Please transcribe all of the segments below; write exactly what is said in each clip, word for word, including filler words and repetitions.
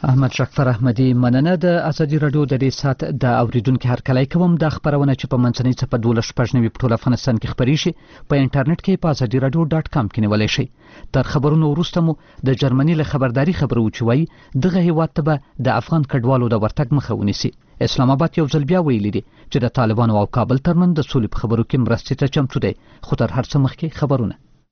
احمد شکفر احمدي مننه. د ازادي راډیو د دې سات د اوریدونکو هرکلی کوم. د خبرونه چې په منځنۍ څپه دولس شپږ نوي په ټول افغانستان کې خپرې شي په انټرنیټ کې په ازادي راډیو ډاټ کام کې نیولی شي. تر خبرونو وروسته مو د جرمني له خبرداري خبرو چې وایي دغه هیواد ته به د افغان کډوالو د ورتګ مخه ونیسي. اسلام آباد یو ځل بیا ویلي دي چې د طالبانو او کابل ترمنځ د سولې په خبرو کې مرستې ته چمتو دی. خو تر هر څه مخکې خبرونه.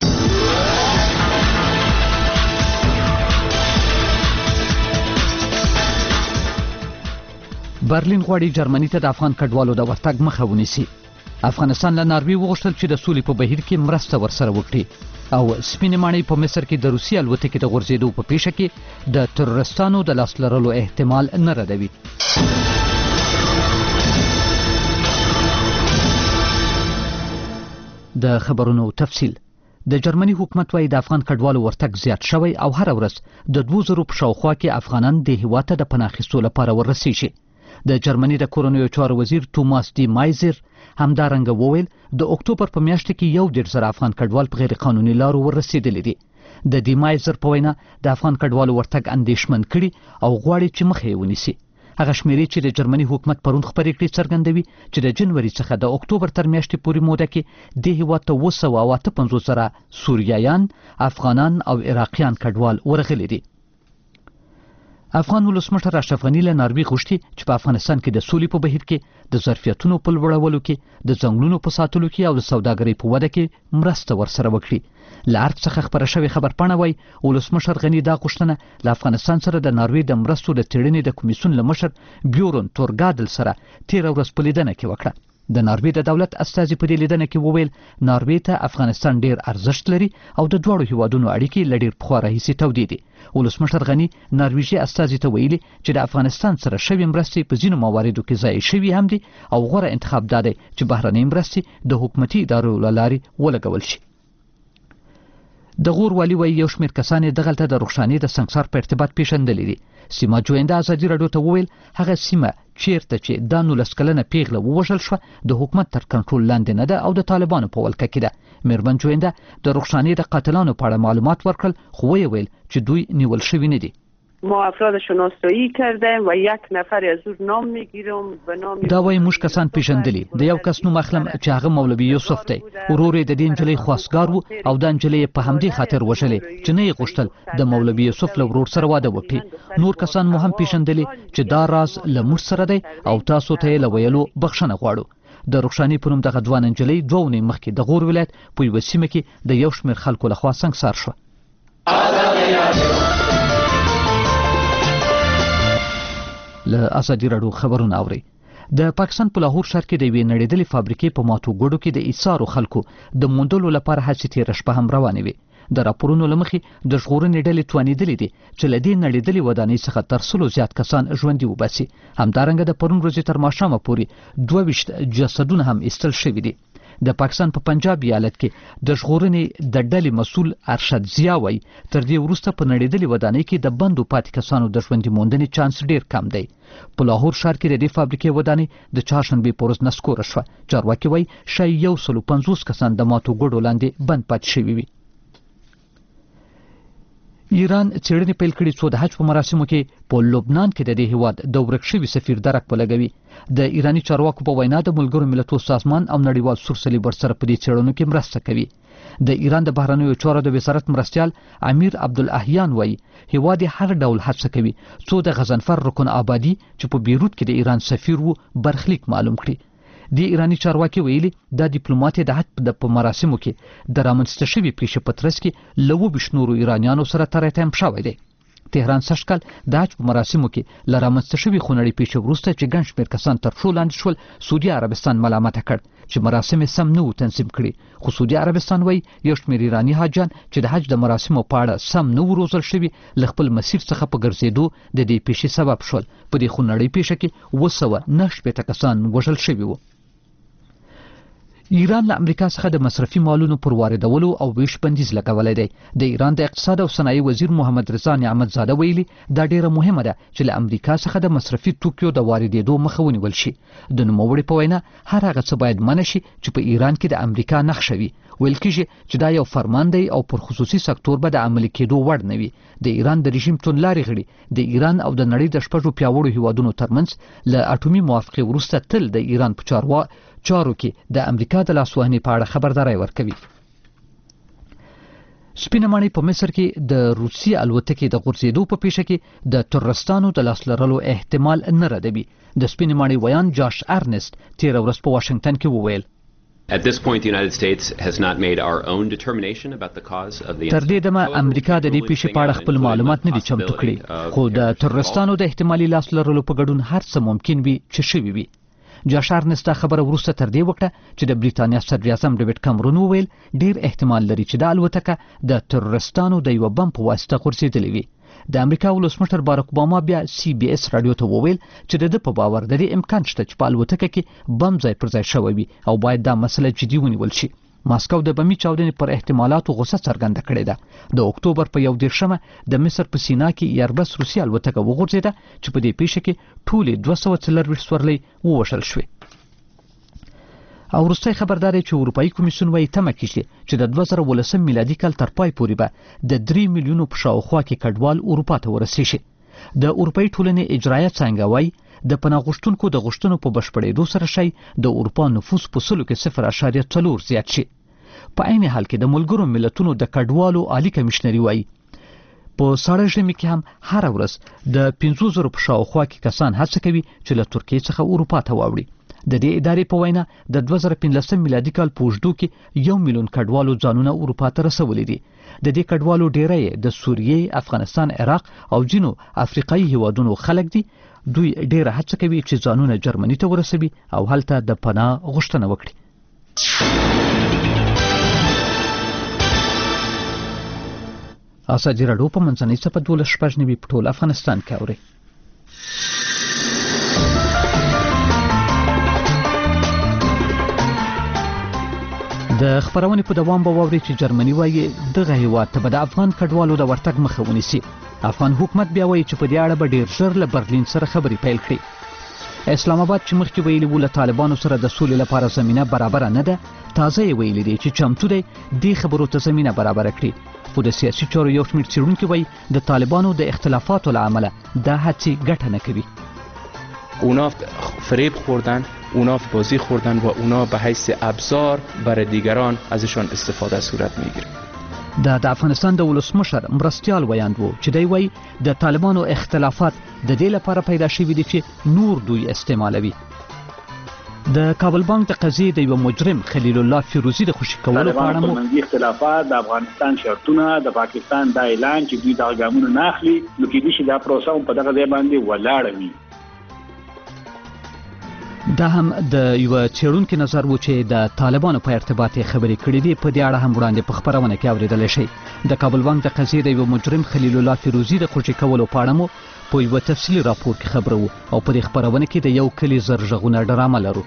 برلین غواړي جرمني ته د افغان کډوالو د ورتګ مخه ونیسي. افغانستان له ناروې وغوښتل چې د سولې په بهیر کې مرسته ورسره وکړي او سپینې ماڼۍ په مصر کې د روسیې الوتکې د غورځېدو په پیښه کې د تروریستانو د لاس لرلو احتمال نه ردوي. د خبرونو تفصیل. د جرمني حکومت وايي د افغان کډوالو ورتګ زیات شوی او هر ورځ د دوه زرو په شاوخوا کې افغانان د هیواد ته د پناه اخیستو لپاره ورسیږي. د جرمني د کورنیو چارو وزیر توماس ډي مایزر همدارنګه وویل د اکتوبر په میاشت کې یو دېرش زره افغان کډوال په غیر قانوني لارو ورسېدلي دي. د ډي مایزر په وینا د افغان کډوالو ورتګ اندېښمن کړي او غواړي چې مخه یې ونیسي. هغه شمیرې چې د جرمني حکومت پرون خپرې کړې څرګندوي چې د جنوري څخه د اکتوبر تر میاشتې پورې موده کې د هیواد ته اوه سوه او اته پنځوس زره سوریایان، افغانان او عراقیان کډوال ورغلي دي. افغان ولسمشر اشرف غني له ناروې غوښتي چې په افغانستان کې د سولې په بهیر کې د ظرفیتونو په لوړولو کې، د ځنګلونو په ساتلو کې او د سوداګرۍ په وده کې مرسته ورسره وکړي. له ارګ څخه خپره شوې خبرپاڼه وایي ولسمشر غني دا غوښتنه له افغانستان سره د ناروې د مرستو د څېړنې د کمیسیون له مشر بیورن تورګادل سره تېره ورځ په لیدنه کې وکړه. د ناروې د دولت استازي په دې لیدنه کې وویل ناروې ته افغانستان ډېر ارزښت لري او د دواړو هیوادونو اړیکې له ډېر پخوا راهیسې تودې دي. ولسمشر غني نارویژي استازي ته ویلي چې د افغانستان سره شوې مرستې په ځینو مواردو کې ضایع شوي هم دي او غوره انتخاب دا دی چې بهرنۍ مرستې د حکومتي ادارو له لارې ولګول شي. د غور والي وایي یو شمېر کسان یې دغلته د رخشانې د سنګسار په ارتباط پیژندلي دي. سیما جوینده ازادي راډیو ته وویل هغه سیمه چیرته چې دا نولس کلنه پیغله ووژل شوه د حکومت تر کنټرول لاندې نه ده او د طالبانو په ولکه کې ده. میرمن جوینده د رخشانې د قاتلانو په اړه معلومات ورکړل خو ویې ویل چې دوی نیول شوي نه دي. ما افراد شناسایی کردیم و یک نفر از او نام میگیرم به نام دا وایي موږ کسان پیژندلي. د یو کس نوم اخلم چې هغه مولوي یوسف دی. ورور یې د دې نجلۍ خواستګار و او دا نجلۍ په همدې خاطر وژلې چې نه یې غوښتل د مولوي یوسف له ورور سره واده وکړي. نور کسان مو هم پیژندلي چې دا راز له موږ سره دی او تاسو ته یې له ویلو بخښنه غواړو. د رخشانې په نوم دغه ځوانه نجلۍ دوه اونۍ مخکې د غور ولایت په یوه سیمه کې د یو شمېر خلکو لخوا سنګسار شوه. له ازادي راډیو خبرونه اورئ. د پاکستان په لاهور ښار کې د یوې نړېدلې فابریکې په ماتو ګوډو کې د ایثارو خلکو د موندلو لپاره هڅې تېره شپه هم روانې وې. د راپورونو له مخې د ژغورنې ډلې توانېدلې دي چې له دې نړېدلې ودانۍ څخه تر سلو زیات کسان ژوندي وباسي. همدارنګه د پرون ورځې تر ماښامه پورې دوه ویشت جسدونه هم ایستل شوي دي. د پاکستان په پنجاب ایالت کې د ژغورنې د ډلې مسؤل ارشد ضیا وایي تر دې وروسته په نړېدلې ودانۍ کې د بندو پاتې کسانو د ژوندي موندنې چانس ډېر کم دی. په لاهور ښار کې د دې فابریکې ودانۍ د چهارشنبې په ورځ نسکوره شوه. چارواکي وایي ښایي یو سلو پنځوس کسان د ماتو ګوډو لاندې بند پاتې شوي وي. ایران څېړنې پیل کړي څو د حج په مراسمو کې په لبنان کې د دې هیواد د ورک شوي سفیر درک ولګوي. د ایراني چارواکو په وینا د ملګرو ملتونو سازمان او نړیوال سور صلیب ورسره په دې څېړنو کې مرسته کوي. د ایران د بهرنیو چارو د وزارت مرستیال امیر عبدالاحیان وایي هیواد هر ډول هڅه کوي څو د غضنفر رکن آبادي چې په بیروت کې د ایران سفیر وو برخلیک معلوم کړي. د ایرانی چارواکي ویلي دا ډیپلوماټ د حج په مراسمو کې د رامنځته شوي پیښې په ترڅ کې له اووه ویشت نورو ایرانیانو سره تراتیم شوی دی. تهران سږکال د حج په مراسمو کې له رامنځته شوي خونړۍ پیښې وروسته چې ګڼ شمېر کسان تر پښو لاندې شول سعودي عربستان ملامته کړ چې مراسم یې سم نه وو تنظیم کړي. خو سعودي عربستان وایي یو شمېر ایراني حاجیان چې د حج د مراسمو په اړه سم نه وو روزل شوي له خپل مسیر څخه په ګرځېدو د دې پیښې سبب شول. په دې خونړۍ پیښه کې اووه سوه نهه شپېته کسان وژل شوي وو. ایران له امریکا څخه د مصرفي مالونو پر واردولو او ویش بندیز لګولی دی. د ایران د اقتصاد او صنایع وزیر محمد رضا نعمت زاده ویلي دا ډیره مهمه ده چې له امریکا څخه د مصرفي توکیو د واردېدو مخه ونیول شي. د نوموړي په وینا هر هغه څه باید منع شي چې په ایران کې د امریکا نښه وي. ویل کېږي چې دا یو فرمان دی او پر خصوصي سکتور به د عملي کېدو وړ نه وي. د ایران د رژیم توندلارې غړي د ایران او د نړۍ د شپږو پیاوړو هیوادونو ترمنځ له اټومي موافقې وروسته تل د ایران په چاروا چارو کې د امریکا د لاسوهنې په اړه خبرداری ورکوي. سپینه ماڼۍ په مصر کې د روسي الوتکې د غورځېدو په پیښه کې د ترورستانو د لاس لرلو احتمال نه ردوي. د سپینې ماڼۍ ویان جاش ارنست تېره ورځ په واشنګټن کې وویل At this point, the United States has not made our own determination about the cause of the تر دې دمه امریکا د دې پیښې په اړه خپل معلومات نه دي چمتو کړي، خو د ترورستانو د احتمالي لاس لرلو په ګډون هر څه ممکن وي چې شوي وي. جاشارنستا خبره وروسته تر دې وکړه چې د بریتانیا صدر اعظم ډیوډ کامرون وویل ډیر احتمال لري چې د الوتکه د ترورستانو د یو بم په واسطه غورځېدلې وي. د امریکا ولسمشر باراک اوباما بیا سی بي اس رادیو ته وویل چې د ده په باور د دې امکان شته چې په الوتکه کې بم ځای پر ځای شوی وي او باید دا مسله جدي ونیول شي. ماسکو د بمي چاودنې پر احتمالاتو غوسه څرګنده کړې ده. د اکتوبر په یو دېرشمه د مصر په سینا کې ایربس روسي الوتکه وغورځېده چې په دې پیښه کې ټولې دوه سوه څلرویشت سورلۍ ووژل شوې. او وروستی خبرداری چې اروپایي کمیسیون وایي تمه کیږي چې د دوه زره ولسم میلادي کال تر پای پورې به د درې میلیونو په شاوخوا کې کډوال اروپا ته ورسیږي. د اروپایي ټولنې اجرایه څانګه وایي د پناه غوښتونکو د غوښتنو په بشپړېدو سره شی د اروپا نفوس په سلو کې صفر اعشاریه څلور زیات شي. په عین حال کې د ملګرو ملتونو د کډوالو عالی کمیشنري وایي په ساړه ژمي کې هم هره ورځ د پنځو زرو په شاوخوا کې کسان هڅه کوي چې له ترکیې څخه اروپا ته واوړي. د دې ادارې په وینا د دوه زره پنځلسم میلادي کال په اوږدو کې یو میلیون کډوالو ځانونه اروپا ته رسولي دي. د دې کډوالو ډیری د سوریې، افغانستان، عراق او ځینو افریقایي هیوادونو خلک دي. دوی ډیره هڅه کوي چې ځانونه جرمني ته ورسوي او هلته د پناه غوښتنه وکړي. ازادي راډیو په منځنۍ څپه دولس شپږ نوي په ټول افغانستان کې اوري. د خبرونې په دوام به واوري چې جرمني وایي دغه هیواد ته به د افغان کډوالو د ورتګ مخه ونیسي. افغان حکومت بیا وایي چې په دې اړه به ډیر ژر له برلین سره خبرې پیل کړي. اسلام آباد چې مخکې ویلي وو له طالبانو سره د سولې لپاره زمینه برابره نه ده، تازه یې ویلي دی چې چمتو دی دې خبرو ته زمینه برابره کړي. خو د سیاسي چارو یو شمېر څېړونکي وایي د طالبانو د اختلافاتو له امله دا هڅې ګټه نه کوي. اونا فریب خوردن، اونا بازی خوردن و اونا به حیث ابزار برای دیگران ازشان استفاده صورت میگیره. د د افغانستان د ولسمشر مرستیال ویاند وو چې دی وایي د طالبانو اختلافات د دې لپاره پیدا شوي دي چې نور دوی استعمالوي. د کابل بانک د قضیې د یو مجرم خلیل الله فیروزي د خوشي کولو په اړه مو اختلافات د افغانستان شرطونه د پاکستان د اعلان چې دوی د ګامونو نه اخلي نو کې دي چې دا پروسه په دغه ځای باندې ولاړ وي. دا هم د یو څېړونکي نظر و چې د طالبانو په ارتباط خبرې کړې دي. په دې اړه هم وړاندې په خبرونه کې اورېدلی شئ. د کابل بانک د قضیې د یو مجرم خلیل الله فیروزي د خوشي کولو په اړه مو په یو تفصیلي راپور کې خبرو او په دې خبرونه کې د یو کلي زر غږونه ډرامه لرو.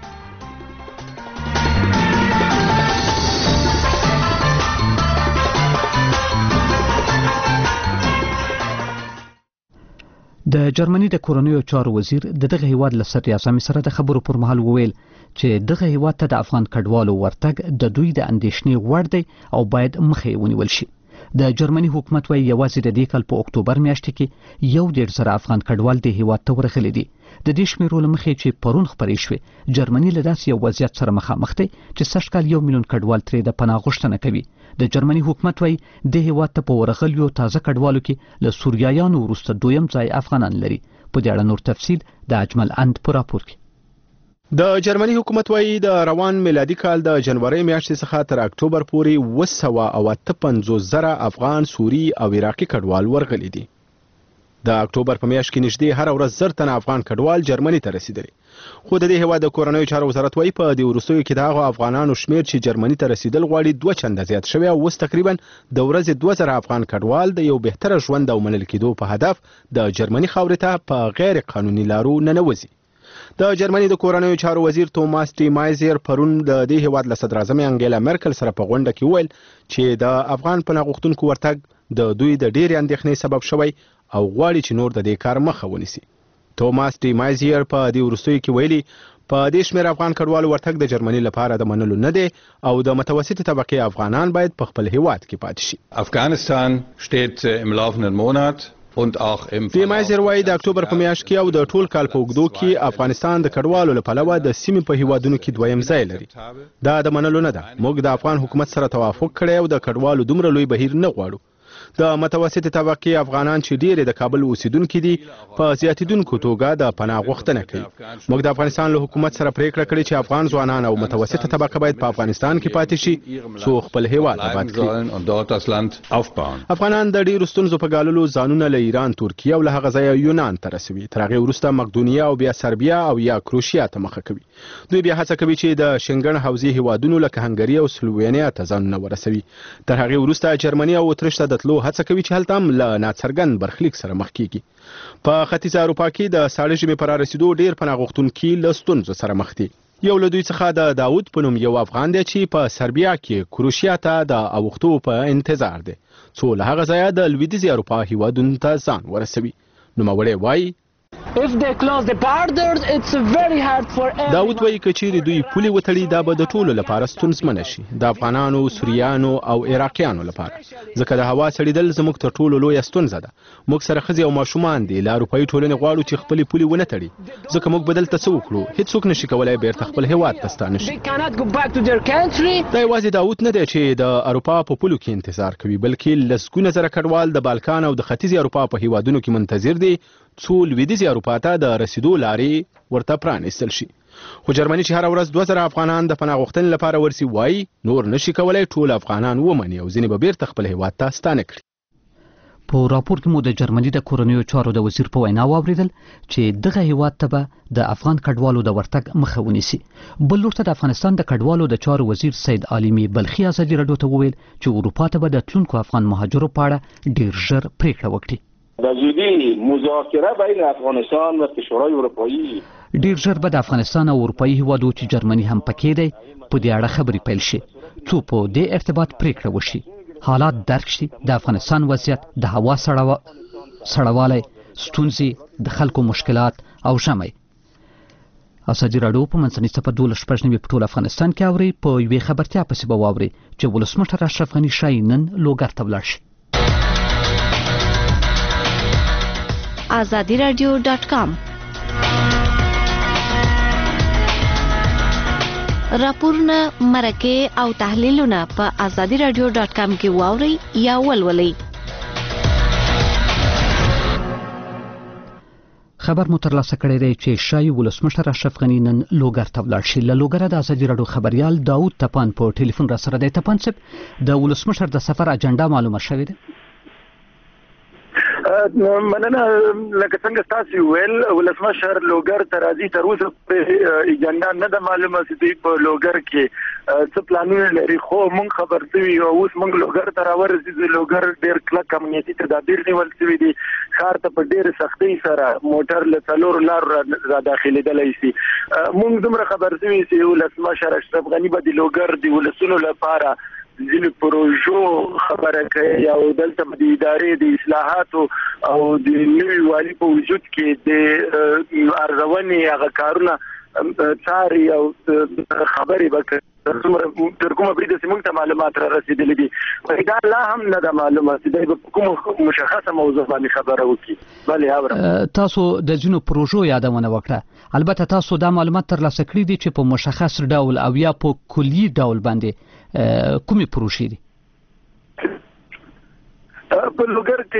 د جرمني د کورنیو چارو وزیر د دغه هیواد له صدر اعظم سره د خبرو پر مهال وویل چې دغه هیواد ته د افغان کډوالو ورتګ د دوی د اندېښنې وړ دی او باید مخه یې ونیول شي. د جرمني حکومت وایي یوازې د دې کال په اکتوبر میاشت کې یو ډېر زره افغان کډوال د هیواد ته ورغلي دي. د دې شمیرو له مخې چې پرون خپرې شوې، جرمني له داسې یو وضعیت سره مخامخ دی چې سږ کال یو میلیون کډوال ترې د پناه غوښتنه کوي. د جرمني حکومت وایي د هیواد ته په ورغلیو تازه کډوالو کې له سوریایانو وروسته دویم ځای افغانان لري. په دې اړه نور تفصیل د اجمل اند په راپور کې. د جرمني حکومت وایي د روان میلادي کال د جنوري میاشتې څخه تر اکتوبر پورې اوه سوه او اته پنځوس زره افغان، سوري او عراقي کډوال ورغلي دي. د اکتوبر په میاشت کې نږدې هر ورځ زر تنه افغان کډوال جرمني ته رسیدلي. خو د دې هیواد د کورنیو چارو وزارت وایي په دې وروستیو کې د هغو افغانانو شمیر چې جرمني ته رسیدل غواړي دوه چنده زیات شوی او اوس تقریبا د ورځې دوه زره افغان کډوال د یو بهتره ژوند او منل کېدو په هدف د جرمني خاورې ته په غیر قانوني لارو ننوځي. د جرمني د کورنیو چارو وزیر توماس ټي مایزر پرون د دې هیواد له صدر اعظم انګیلا مرکل سره په غونډه کې وویل چې د افغان پناه غوښتونکو ورتګ د دوی د ډېرې اندېښنې سبب شوی او غواړي چې نور د دې کار مخه ونیسي. توماس ټي مایزر په دې وروستیو کې ویلي په دې شمېر افغان کډوالو ورتګ د جرمني لپاره د منلو نه دی او د متوسطې طبقې افغانان باید په خپل هیواد کې پاتې شي. افغانستان steht im laufenden Monat د مایزر وایي د اکتوبر په میاشت کې او د ټول کال په اوږدو کې افغانستان د کډوالو له پلوه د سیمې په هیوادونو کې دویم ځای لري. دا د منلو نه ده. موږ د افغان حکومت سره توافق کړی او د کډوالو دومره لوی بهیر نه غواړو. د متوسطې طبقې افغانان چې ډېر د کابل اوسیدونکي دي په زیاتیدونکو توګه د پناه غوښتنه کوي. موږ د افغانستان له حکومت سره پریکړه کړې چې افغان ځوانان او متوسطه طبقه باید په افغانستان کې پاتې شي څو خپل هیواد آباد کړي. افغانان د ډېرو ستونزو په ګاللو ځانونه له ایران، ترکیه او له هغه ځایه یونان ته رسوي. تر هغې وروسته مقدونیه او بیا سربیا او یا کروشیا ته مخه کوي. دوی بیا هڅه کوي چې د شنګن حوزې هیوادونو لکه هنګري او سلووینیا ته ځانونه ورسوي. تر هغې وروسته جرمني او اتریش ته د تلو هڅه کوي چې هلته هم له ناڅرګند برخلیک سره مخ کیږي. په ختیځه اروپا کې د ساړه ژمي په رارسېدو ډېر پناه غوښتونکي له ستونزو سره مخ دي. یو له دوی څخه د داود په نوم یو افغان دی چې په سربیا کې کروشیا ته د اوښتو په انتظار دی څو له هغه ځایه د لویدیځې اروپا هیوادونو ته ځان ورسوي. نوموړی وایي داود وایي که چیرې دوی پولې وتړي دا به د ټولو لپاره ستونزمنه شي، د افغانانو، سوریانو او عراقیانو لپاره، ځکه د هوا سړېدل زموږ تر ټولو لویه ستونزه ده. موږ سره ښځې او ماشومان دي. له اروپایي ټولنې غواړو چې خپلې پولې ونه تړي، ځکه موږ به دلته څه وکړو؟ هېڅوک نشي کولی بیرته خپل هیواد ته ستانه شي. دا یوازې داود نه دی چې د اروپا په پولو کې انتظار کوي، بلکې لسګونه زره کډوال د بالکان او د ختیځې اروپا په هیوادونو کې منتظر دي څو لویدیځې اروپا ته د رسیدو لارې ورته پرانیستل شي. خو جرمني چې هره ورځ دوه زره افغانان د پناه غوښتنې لپاره ورسي وایي نور نشي کولی ټول افغانان ومني او ځینې به بیرته خپل هیواد ته ستانه کړي. په راپور کې مو د جرمني د کورنیو چارو د وزیر په وینا واوریدل چې دغه هیواد ته به د افغان کډوالو د ورتګ مخه ونیسي. بل لور ته د افغانستان د کډوالو د چارو وزیر سید عالمي بلخي ازادي راډیو ته وویل چې اروپا ته به د تلونکو افغان مهاجرو په اړه ډیر ژر پریکړه وکړي. به زودی مذاکره بین افغانستان و کشورهای اروپایی ډیر ژر به د افغانستان او اروپایي هیوادو چې جرمني هم پکې دی په دې اړه خبرې پیل شي څو په دې ارتباط پریکړه وشي، حالات درک شي، د افغانستان وضعیت، د هوا سړوالی، ستونزې، د خلکو مشکلات او ژمی. ازادي راډیو په منځني صفر دولس شپږ نوي په ټول افغانستان کې اوري. په یوې خبرتیا پسې به واوري چې ولسمشر اشرف غني ښایي نن لوګر ته ولاړ شي. آزادی رادیو ډاټ کام راپورونه، مرکې او تحلیلونه په آزادی رادیو ډاټ کام کې واورئ یا ولولئ. خبر مو ترلاسه کړی دی چې ښایي ولسمشر اشرف غني نن لوګر ته ولاړ شي. له لوګره د ازادي راډیو خبریال داود تپان په ټلیفون را سره دی. تپان صاحب، د ولسمشر د سفر اجنډا معلومه شوې ده؟ مننه. لکه څنګه تاسو ویل ولسمشر لوګر ته راځي، تر اوسه په اجنډا نه ده معلومه چې دوی په لوګر کې څه پلانونه لري، خو موږ خبر شوي او اوس موږ لوګر ته راورسېدو. لوګر ډېر کلک امنیتي تدابیر نیول شوي دي. ښار ته په ډېرې سختۍ سره موټر له څلورو لارو را داخلېدلی شي. موږ دومره خبر شوي چې ولسمشر اشرف غني به د لوګر د ولسونو لپاره ځینې پروژو خبره کوي او دلته د ادارې د اصلاحاتو او د نوي والي په وجود کې د ارزونې هغه کارونه څاري او خبرې به کوي. تر کومه بریده چې موږ ته معلومات را رسېدلي دي، دا لا هم نه ده معلومه چې دی به په کومه مشخصه موضوع باندې خبره وکړي. بلې اورم. تاسو د ځینو پروژو یادونه وکړه، البته تاسو دا معلومات ترلاسه کړي دي چې په مشخص ډول او یا په کلي ډول باندې کومې پروژې دي؟ په لوګر کې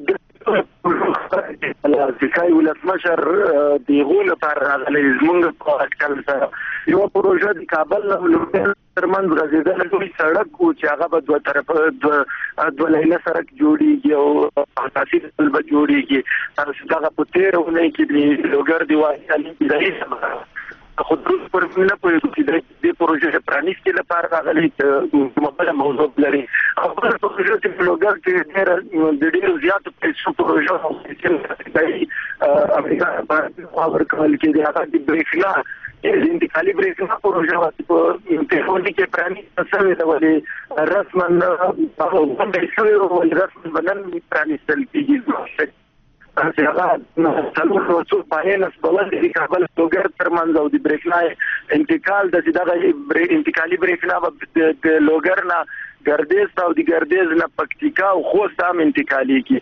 ځکای ولسمشر د هغو لپاره راغلی زموږ په اټکل سره یوه پروژه د کابل نه لوګر ترمنځ غځېدلی لوی سړک و چې هغه به دوه طرفه دوه لیله سړک جوړېږي او اساسي پل به جوړېږي. دغه په تېره اونۍ کې د لوګر د واحد علي رئیس خو دروس پر نه پوهېږو چې د پروژې پرانیستې لپاره راغلی کومه بله موضوع لري. او بله پروژه چې په لوګر کې ډېره د ډېرو زیاتو پیسو پروژه امریکا خوا ورکول کېدي، هغه د برېښنا د انتقالي برېښنا پروژه وه چې په پیښوري کې پرانیسته شوې ده، ولې رسما غونډه یې شوې وه، ولې رسما به نن پرانیستل کېږي. هغه څلور څو پاینس بول د کابل لوګر ترمنځ او د بریښنا انتقال د دغه انتقالي بریښنا د لوګر نه ګردیز او د ګردیز نه پکتیکا او خوست هم انتقالي کی.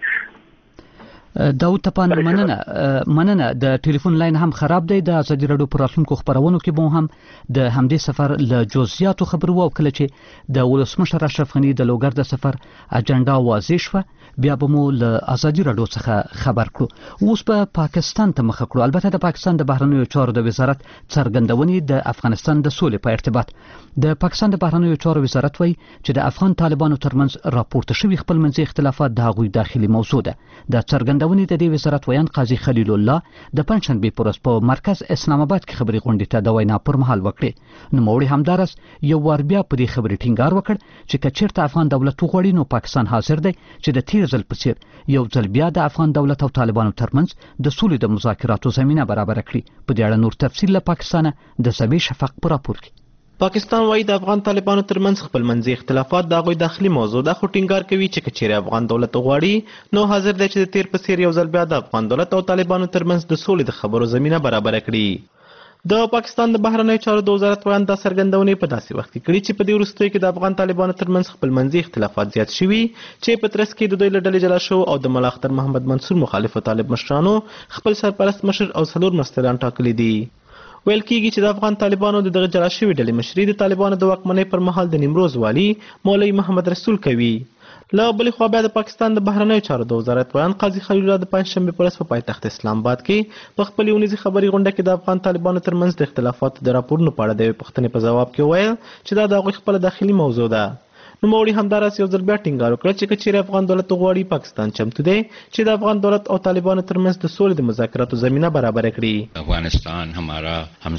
داود تپان مننه مننه د ټلیفون لاین هم خراب دی. د ازادي راډیو پر راتلونکو خبرونو کې به هم د همدې سفر له جزئیاتو خبرو او کله چې د ولسمشر اشرف غنی د لوګر د سفر اجنډا واضح شوه بیا به مو له ازادي راډیو څخه خبر کړو. اوس به پاکستان ته مخ کړو. البته د پاکستان د بهرنیو چارو د وزارت څرګندونې د افغانستان د سولې په ارتباط د پاکستان د بهرنیو چارو وزارت وایي چې د افغان طالبانو ترمنځ راپورته شوي خپلمنځي اختلافات د هغوی داخلي موضوع ده. د څرګندونې د دې وزارت ویان قاضي خلیل الله د پنځشنبې پر ورځ په مرکز اسلام آباد کې خبري غونډې ته د وینا پر مهال وکړې. نو موري همدارس یو ور بیا په دې خبري ټینګار وکړ چې کچېرته افغان دولت وغوړي نو پاکستان حاضر دی چې د تیر ځل په څیر یو ځل بیا د افغان دولت او طالبانو ترمنځ د سولې د مذاکراتو زمينه برابر کړي. په دې اړه نور تفصیل له پاکستان د سبي شفق پر راپور کې. پاکستان وايي د افغان طالبانو ترمنځ خپلمنځي اختلافات د هغوی داخلي موضوع ده، خو ټینګار کوي چې کچېرې افغان دولت غواړي نو حاضر دی چې د تیر په څیر یو ځل بیا د افغان دولت او طالبانو ترمنځ د سولې د خبرو زمينه برابر کړي. د پاکستان د بهرنیو چارو د وزارت ویان دا څرګندونې په داسې وخت کې کړي چې په دې وروستیو کې د افغان طالبانو ترمنځ خپلمنځي اختلافات زیات شوي چې په ترڅ کې د دوی له ډلې جلا شو او د ملا اختر محمد منصور مخالف طالب مشرانو خپل سرپرست مشر او څلور مرستیالان ټاکلي دي. ویل کېږي چې د افغان طالبانو د دغه جلا شوي ډلې مشري د طالبانو د واکمنۍ پر مهال د نیمروز والي مولوي محمد رسول کوي. له بلې خوا بیا د پاکستان د بهرنیو چارو د وزارت ویان قاضي خلیل الله د پنځشنبې په ورځ په پایتخت اسلام آباد کې په خپلې اونیزې خبري غونډه کې د افغان طالبانو ترمنځ د اختلافاتو د راپورونو په اړه د یوې پوښتنې په ځواب کې وویل چې دا د هغوی خپله داخلي موضوع ده. نوموړي همداراز یو ځل بیا ټینګار وکړ چې کچېرې افغان دولت غواړي پاکستان چمتو دی چې د افغان دولت او طالبانو ترمنځ د سولې د مذاکراتو زمینه برابر کړي. افغانستان ہمارا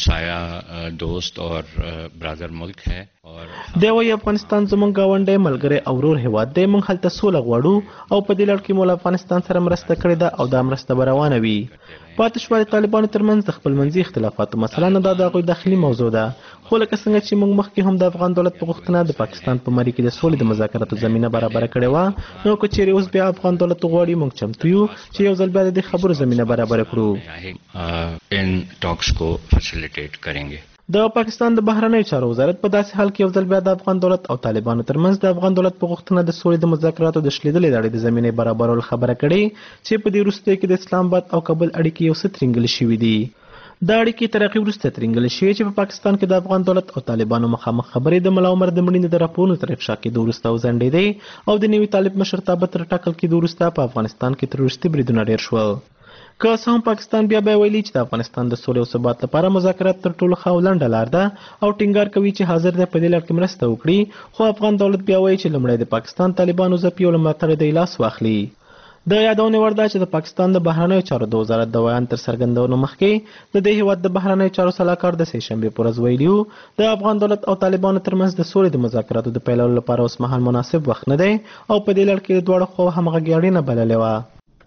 همسایه دوست اور برادر ملک ہے. دی وايي افغانستان زموږ ګاونډی ملګری او ورور هیواد دی، موږ هلته سوله غواړو او په دې لړ کې مو له افغانستان سره مرسته کړې ده او دا مرسته به روانه وي. پاتې شوه د طالبانو ترمنځ د خپلمنځي اختلافاتو مسله نه دا د هغوی داخلي موضوع ده، خو لکه څنګه چې موږ مخکې هم د افغان دولت په غوښتنه د پاکستان په مرۍ کې د سولې د مذاکراتو زمینه برابره کړې وه، نو که چیرې اوس بیا افغان دولت غواړي موږ چمتو یو چې یو ځل بیا د دې خبرو زمینه برابره کړو. ان ټاکس کو فیسیلیټیټ کرینګے. د پاکستان د بهرنیو چارو وزارت په داسې حال کې یو ځل بیا د افغان دولت او طالبانو ترمنځ د افغان دولت په غوښتنه د سولې د مذاکراتو د شلېدلې لړۍ د زمینې برابرولو خبره کړې چې په دې وروستیو کې د اسلام آباد او کابل اړیکې یو څه ترینګلې شوي دي. دا اړیکې تر هغې وروسته ترینګلې شوې چې په پاکستان کې د افغان دولت او طالبانو مخامخ خبرې د ملا عمر د مړینې د راپورونو تر افشا کېدو وروسته وځنډېدې او د نوي طالب مشرتابه تر ټاکل کېدو وروسته په افغانستان کې تروریستي بریدونه ډېر شول. که څه هم پاکستان بیا بیا ویلي چې د افغانستان د سولې او ثبات لپاره مذاکرات تر ټولو ښه او لنډه لار ده او ټینګار کوي چې حاضر دی په دې لړ کې مرسته وکړي، خو افغان دولت بیا وایي چې لومړی د پاکستان طالبانو ځپي او له ملاتړه د لاس واخلي. د یادونې وړ ده چې د پاکستان د بهرنیو چارو د وزارت د ویان تر څرګندونو مخکې د دې هیواد د بهرنیو چارو سلاکار د سې شنبې په ورځ ویلي و د افغان دولت او طالبانو ترمنځ د سولې د مذاکراتو د پیلولو لپاره اوس مهال مناسب وخت نه دی او په دې لړ کې د دواړو خواو همغږي اړینه بللې وه.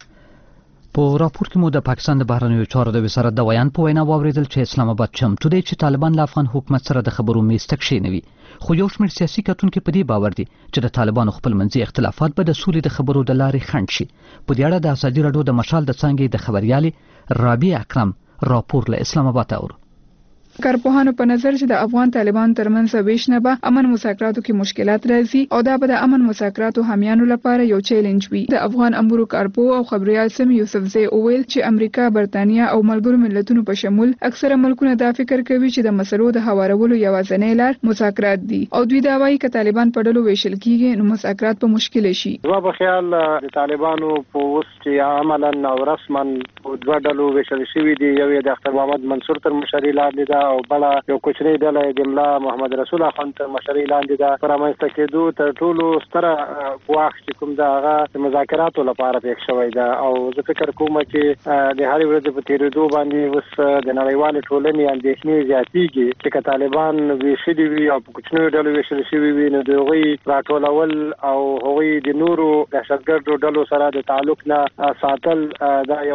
په راپور کې مو د پاکستان د بهرنیو چارو د وزارت د ویان په وینا واوریدل چې اسلام آباد چمتو دی چې طالبان له افغان حکومت سره د خبرو میز ته کښېنوي، خو یو شمېر سیاسي کتونکي په دې باور دي چې د طالبانو خپلمنځي اختلافات به د سولې د خبرو د لارې خنډ شي. په دې اړه د ازادي راډیو د مشال د څانګې د خبریالې رابعه اکرم راپور له اسلام آباد اورو. کارپوهانو په نظر چې د افغان طالبانو ترمنځ ویش نه به امن مذاکراتو کې مشکلات راځي او دا به د امن مذاکراتو حامیانو لپاره یو چیلنج وي. د افغان امورو کارپو او خبريال سم یوسفزی اوویل چې امریکا، برتانیا او ملګرو ملتونو په شمول اکثره ملکونه دا فکر کوي چې د مسلو د هوارولو یوازینۍ لار مذاکرات دي او دوی دا وایي چې طالبان په ډلو ویشل کیږي نو مذاکرات به مشکل شي. زما په خیال د طالبانو په اوس چې عملاً او رسماً دوه ډلو ویشل شوي دي، یو یې د اختر محمد منصور تر مشرۍ لاندې ده او بله یو کوچنۍ ډله د ملا محمد رسول خان تر مشرۍ لاندې ده. په رامنځته کېدو تر ټولو ستره ګواښ چې کوم ده هغه د مذاکراتو لپاره پېښ شوی ده او زه فکر کوم چې د هرې ورځې په تېرېدو باندې اوس د نړیوالې ټولنې اندېښنې زیاتېږي چې که طالبان ویشلي وي او په کوچنیو ډلو ویشل شوي وي نو د هغوی راټولول او هغوی د نورو دهشتګردو ډلو سره د تعلق نه ساتل دا یو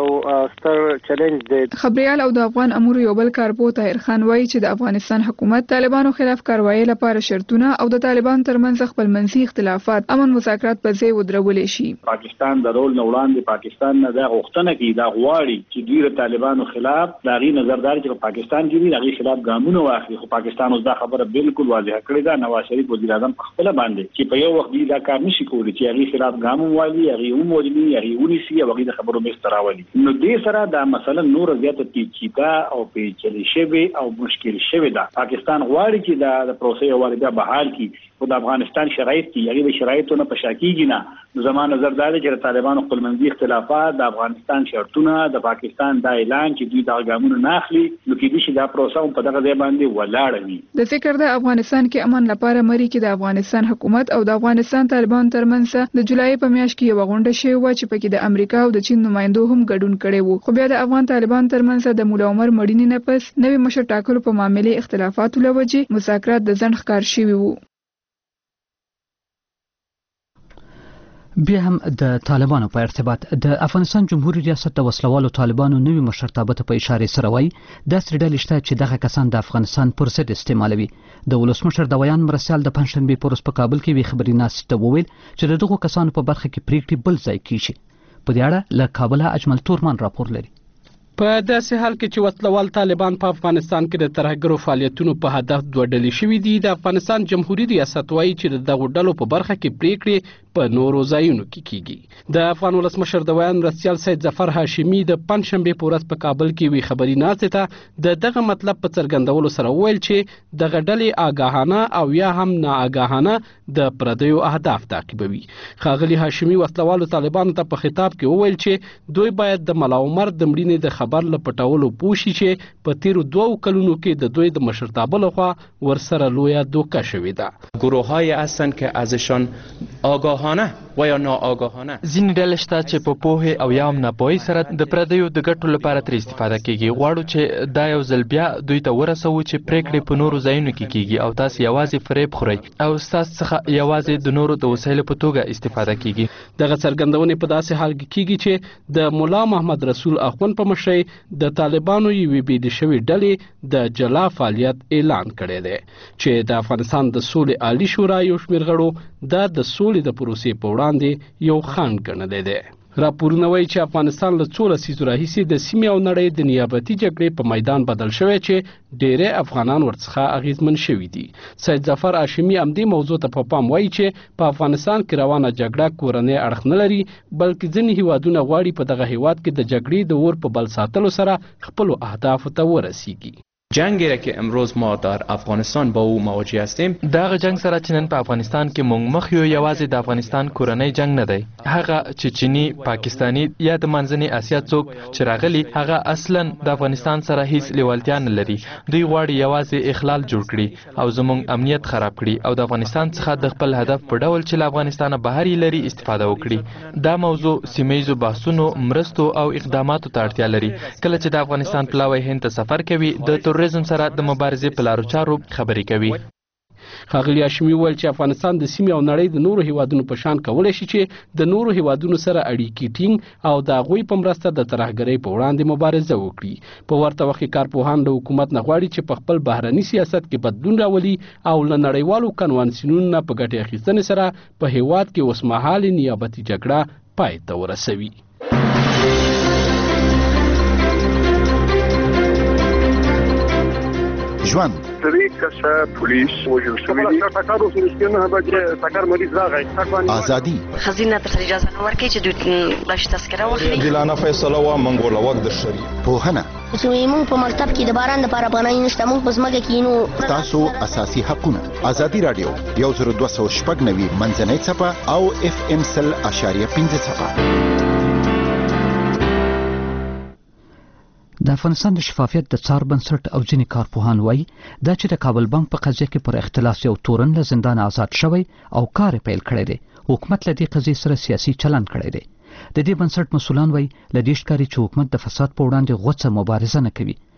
ستر چیلنج دی. خبريال او د افغان امور یو بل کارپو طاهر خان وایي چې د افغانستان حکومت طالبانو خلاف کاروایی لپاره شرطونه او د طالبان ترمنځ خپل منځي اختلافات امن مذاکرات په ځای ودرولې شي. پاکستان د رول نه وړاندې پاکستان نه د غوښتنه کوي دا غواړي چې دوی د طالبانو خلاف د غي نظردار چې پاکستان کې د غي خلاف ګامونه واخلي، خو پاکستان اوس دا خبره بالکل واضحه کړې ده. نواز شریف وزیر اعظم خپل باندې چې په یو وخت دی دا کار نشي کولی چې غي خلاف ګام والی غي وموجني غي ونیسي او غي د خبرو مستراولي. نو دې سره دا مثلا نور زیاته پیچیده او پیچلې شوی او مشکل شوی ده. پاکستان غواړي چې دا د پروسې واردیا بحال کی او د افغانستان شرایط دي هغه شرایطونه په شاکیږي نه. نو زموږ نظر دا دی چې طالبانو خپل منځي اختلافات د افغانستان شرطونه د پاکستان د اعلان چې دوی دا ګامونه نه اخلي نو کې دي چې دا پروسه په دغه ځای باندې ولاړ وي. د فکر د افغانستان کې امن لپاره مری کې د افغانستان حکومت او د افغانستان طالبان ترمنځ د جولای په میاشت کې یو غونډه شوې و چې پکې د امریکا او د چین نمائندو هم ګډون کړي وو. خو بیا د افغان طالبان ترمنځ د مولا عمر مړینې نه پس نوې مشر ټاکلو په معاملې اختلافاتو لوجې مذاکرات د ځنډ ښکار شوي وو. بیا هم د طالبانو په ارتباط د افغانستان جمهوریت ریاست د وسلوالو طالبانو نوی مشرتابه ته په اشاره سره وایي د سریډل شته چې دغه کسان د افغانستان پر ضد استعمالوي. د ولسمشر د ویان مرسل د پنځشنبه پر ورځ په کابل کې وی خبري ناشته وویل چې دغه کسانو په برخه کې پریکړې بل ځای کیږي. په دې اړه له کابل اجمل تورمان راپور لري. په داسې حال کې چې وسلوال طالبان په افغانستان کې د ترهګرو فعالیتونو په هدف دوه ډلې شوې دي، د افغانستان جمهوریت ریاست وایي چې د دغو ډلو په برخه کې پریکړې په نورو ځایونو کې کیږي. د افغان ولسمشر د ویان مرستیال سید ظفر هاشمي د پنځشنبه په ورځ په کابل کې وی خبري ناشته ته د دغه مطلب په څرګندولو سره ویل چې دغه ډلې آگاهانه او یا هم ناآگاهانه د پردیو اهداف تعقیبوي. ښاغلي هاشمي وسلوالو طالبانو ته په خطاب کې وویل چې دوی باید د ملا عمر د مړینې د خبر له پټولو پوښي چې په تیرو دوو کلونو کې د دوی د مشرتابه لخوا ورسره لویه دوکه شوې ده. گروه‌های هستند که ازشان آگاهانه و یا ناآگاهانه ځینې ډلې شته چې په پوهې او یا هم ناپوهۍ سره د پردیو د ګټو لپاره ترې استفاده کیږي. غواړو چې دا یو ځل بیا دوی ته ورسوو چې پریکړې په نورو ځایونو کې کیږي او تاسو یوازې فریب خورئ او ستاسو څخه یوازې د نورو د وسایلو په توګه استفاده کیږي. دغه څرګندونې په داسې حال کې کیږي چې د مولا محمد رسول اخوند په مشرۍ د طالبانو یوې بېلې شوې ډلې د جلا فعالیت اعلان کړی دی چې د افغانستان د سولې عالی شورا یو شمېر غړو دا د سولې د پروسې په وړاندې یو خنډ ګڼلی دی. راپورونه وایي چې افغانستان له څو لسیزو راهیسې د سیمې او نړۍ د نیابتي جګړې په میدان بدل شوی چې ډېری افغانان ورڅخه اغیزمن شوي دي. سید ظفر هاشمي همدې موضوع ته په پام وایي چې په افغانستان کې روانه جګړه کورنۍ اړخ نه لري بلکې ځینې هیوادونه غواړي په دغه هیواد کې د جګړې د اور په بل ساتلو سره خپلو اهدافو ته ورسیږي. جنگی را که امروز ما در افغانستان با او مواجه هستیم دغه جنگ سره چې نن په افغانستان کې مونږ مخ یو یوازې د افغانستان کورنۍ جنگ نه دی. هغه چې چینی، پاکستانی یا د منځنۍ اسیا څوک چې راغلي هغه اصلا د افغانستان سره هیڅ لیوالتیا نه لري. دوی غواړي یوازې اخلال جوړ کړي او زموږ امنیت خراب کړي او د افغانستان څخه د خپل هدف په ډول چې له افغانستانه بهر لري استفاده وکړي. دا موضوع سیمه‌ییزو بحثونو، مرستو او اقداماتو ته اړتیا لري. کله چې د افغانستان پلاوی هند ته سفر کوي د تروریزم سره د مبارزې په لارو چارو خبرې کوي. ښاغلي هاشمي وویل چې افغانستان د سیمې او نړۍ د نورو هیوادونو په شان کولی شي چې د نورو هیوادونو سره اړیکې ټینګ او د هغوی په مرسته د ترهګرۍ په وړاندې مبارزه وکړي. په ورته وخت کې کارپوهان له حکومت نه غواړي چې په خپل بهرني سیاست کې بدلون راولي او له نړیوالو کنوانسیونونو نه په ګټې اخیستنې سره په هیواد کې اوسمهالې نیابتي جګړه پای ته ورسوي. ژوند سری کسه پولیس وجل شوی دی ټاکر اوس نشته به ټاکر مریض راغی ازادي خزینه تر اجازه نه ورکړي چې دوی بلش تذکره واخلي. ګلانه فیصله وا منګول وخت در شری پوهنه زموږ په مکتب کې د باران لپاره پناه نشته. موږ په ځمکه کې نو تاسو اساسي حقونه ازادي رادیو یو زر دوه سوه شپږ نوي منځنۍ څپه او اف ام سل اشاریه پنځه څپه. د افغانستان د شفافیت د څار بنسټ او ځینې کارپوهان وایي دا چې د کابل بانک په قضیه کې پر اختلاس یو تورن له زندان آزاد شوی او کار پیل کړی دی. حکومت له دې قضیې سره سیاسي چلند کړی دی. د دې بنسټ مسؤلان وایي له دې ښکاري چې حکومت د فساد په وړاندې غوڅه مبارزه نه کوي.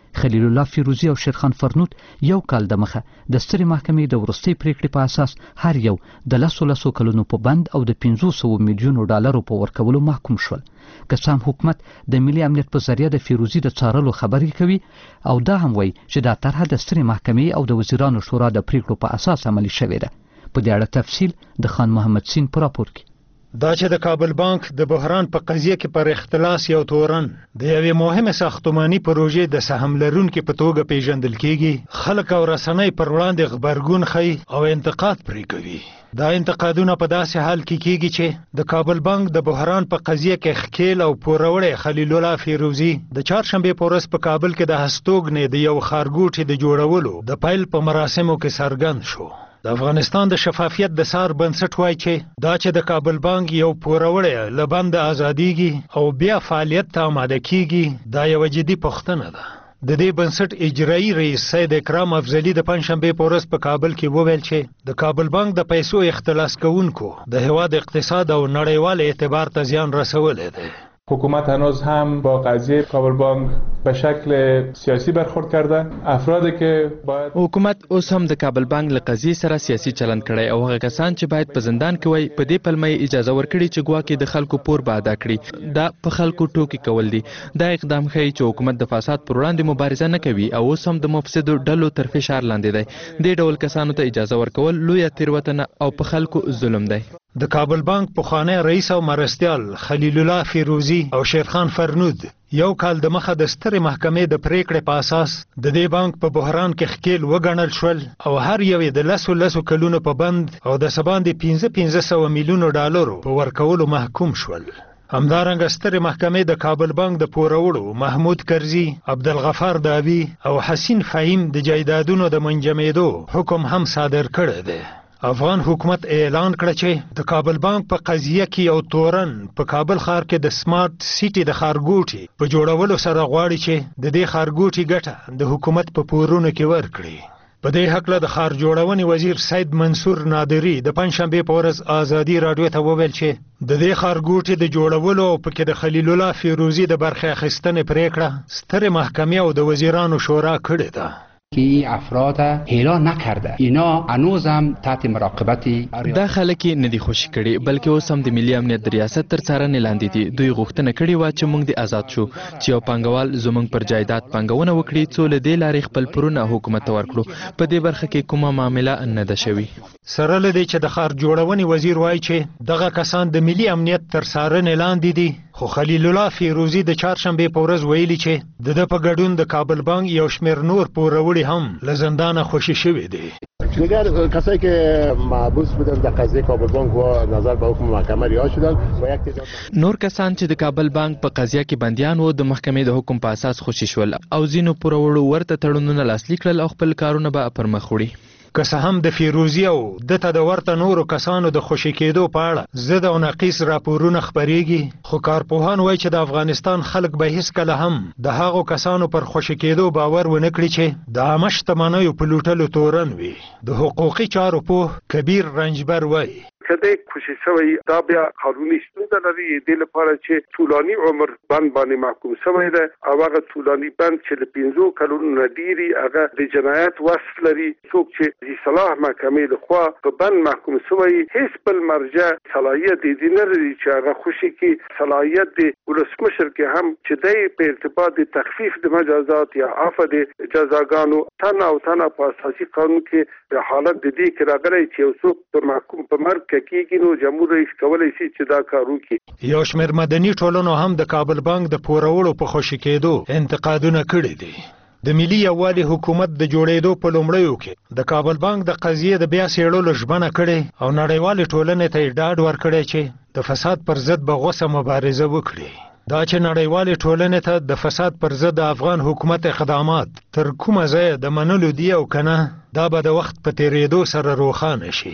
خلیل الله فیروزي او شیرخان فرنود یو کال د مخه د سترې محکمې د وروستۍ پریکړې په اساس هر یو د لسو لسو کلونو په بند او د پنځو سوو میلیونو ډالرو په ورکولو محکوم شول. که څه هم حکومت د ملي امنیت په ذریعه د فیروزي د څارلو خبرې کوي او دا هم وایي چې دا طرحه د سترې محکمې او د وزیرانو شورا د پریکړو په اساس عملي شوې ده. په دې اړه تفصیل د خان محمد سین په راپور کې. دا چې د کابل بانک د بحران په قضیه کې پر اختلاس یو تورن د یوې مهمه ساختماني پروژې د سهم لرونکو په توګه پیژندل کیږي، خلک او رسنۍ پر وړاندې خبرګون خي او انتقاد پرې کوي. دا انتقادونه په داسې حال کې کیږي چې د کابل بانک د بحران په قضیه کې خکیل او پوروړی خلیل الله فیروزي د چهارشنبه په ورځ په کابل کې د هستوګنې د یو خارګوټي د جوړولو د پیل په مراسمو کې څرګند شو. د افغانستان د شفافیت د سار بنسټ وایي چې دا چې د کابل بانک یو پوروړی له بنده ازادیږي او بیا فعالیت ته آماده کیږي دا یو جدي پوښتنه ده. د دې بنسټ اجرایي رئیس سید اکرام افضلي د پنځشنبه په ورځ په کابل کې وویل چې د کابل بانک د پیسو اختلاس کوونکو د هیواد اقتصاد او نړیوال اعتبار ته زیان رسولی دی. حکومت هنوز هم با قضیه کابل بانک به شکل سیاسی برخورد کرده. افرادی که باید حکومت اوس هم د کابل بانک له قضیې سره سیاسي چلند کړی او هغه کسان چې باید په زندان کې وای په دې پلمه اجازه ورکړي چې ګواکې د خلکو پور به ادا کړي. دا په خلکو ټوکی کول دي. دا اقدام ښیي چې حکومت د فساد پر وړاندې مبارزه نه کوي او اوس هم د مفسدو ډلو تر فشار لاندې دی. دې ډول کسانو ته اجازه ورکول لویه تېروتنه او په خلکو ظلم دی. د کابل بانک پخوانی رئیس او مرستیال خلیل الله فیروزي او شیرخان فرنود یو کال د مخه د سترې محکمې د پریکړې په اساس د دې بانک په بحران کې ښکیل وګڼل شول او هر یو د لسو لسو کلونو په بند او د څه باندې پنځه پنځه سوه میلیونو ډالرو په ورکولو محکوم شول. همدارنګه سترې محکمې د کابل بانک د پوروړو محمود کرزي، عبدالغفار داوی او حسین فهیم د جایدادونو د منجمېدو حکم هم صادر کړی دی. افغان حکومت اعلان کړ چې د کابل بانک په قضیه کې یو تورن په کابل ښار کې د سمارټ سیټي د خارګوټي په جوړولو سره غواړي چې د دې خارګوټي ګټه د حکومت په پورونو کې ورکړي. په دې هکله د ښار جوړونې وزیر سید منصور نادري د پنځشنبې په ورځ ازادي راډیو ته وویل چې د دې خارګوټي د جوړولو او پکې د خلیل الله فیروزي د برخې اخیستنې پریکړه سترې محکمې او د وزیرانو شورا کړې ده. که این افراد هیلا نکرده، اینا هنوز هم تحت مراقبت دا خلک نه دي خوشي کړي بلکې اوس هم د ملي امنیت د ریاست تر څارنې لاندې دي. دوی غوښتنه کړې وه چې موږ د آزاد شو چې یو پانګوال زموږ پر جایداد پانګونه وکړي څو له دې لارې خپل پورونه حکومت ته ورکړو. په دې برخه کې کومه معامله نه ده شوې. سره له دې چې د ښار جوړونې وزیر وایي چې دغه کسان د ملي امنیت تر څارنې لاندې دي، خو خلیل الله فیروزي د چهارشنبې په ورځ ویلي چې د ده په ګډون د کابل بانک یو شمېر نور پوروړي هم له زندانه خوشي شوي دي. دیگر کسایی که محبوس بودن در قضیه کابل بانک و نظر به حکم محکمه رها شدن و یک تعداد نور کسان چې د کابل بانک په قضیه کې بندیان وو د محکمې د حکم په اساس خوشي شول او ځینو پوروړو ورته تړونونه لاسلیک کړل او خپل کارونه به پر مخ وړي. که څه هم د فیروزي او دته د ورته نورو کسانو د خوشي کېدو په اړه ضد او نقیص راپورونه خپریږي، خو کارپوهان وایي چې د افغانستان خلک به هیڅکله هم د هغو کسانو پر خوشي کېدو باور ونه کړي چې د عامه شتمنیو په لوټلو تورن وي. د حقوقي چارو پوه کبیر رنجبر وایي که دی خوشي شوی دا بیا قانوني ستونزه لري دې لپاره چې طولاني عمر بند باندې محکوم شوی دی او هغه طولاني بند چې له پنځو کلونو نه ډېري هغه د جنایت وصف لري. څوک چې د صلاح محکمې لخوا په بند محکوم شوی هیڅ بل مرجع صلاحیت دې نه لري چې هغه خوشي کړي. صلاحیت د ولسمشر کې هم چې دی په ارتباط د تخفیف د مجازات یا عفو د جزاګانو تنه او تنه په اساسي قانون کې حالت د دې کې راغلی چې یو څوک په محکوم په مرګ کېږي نو جمهور رئیس کولی شي چې دا کار وکړي. یو شمېر مدني ټولنو هم د کابل بانک د پوروړو په خوشي کېدو انتقادونه کړي دي. د ملي یووالي حکومت د جوړېدو په لومړیو کې د کابل بانک د قضیې د بیا څېړلو ژمنه کړې او نړیوالې ټولنې ته یې ډاډ ورکړی چې د فساد پر ضد به غوڅه مبارزه وکړي. دا چې نړیوالې ټولنې ته د فساد پر ضد د افغان حکومت اقدامات تر کومه ځایه د منلو دي او که نه، دا به د وخت په تېرېدو سره روښانه شي.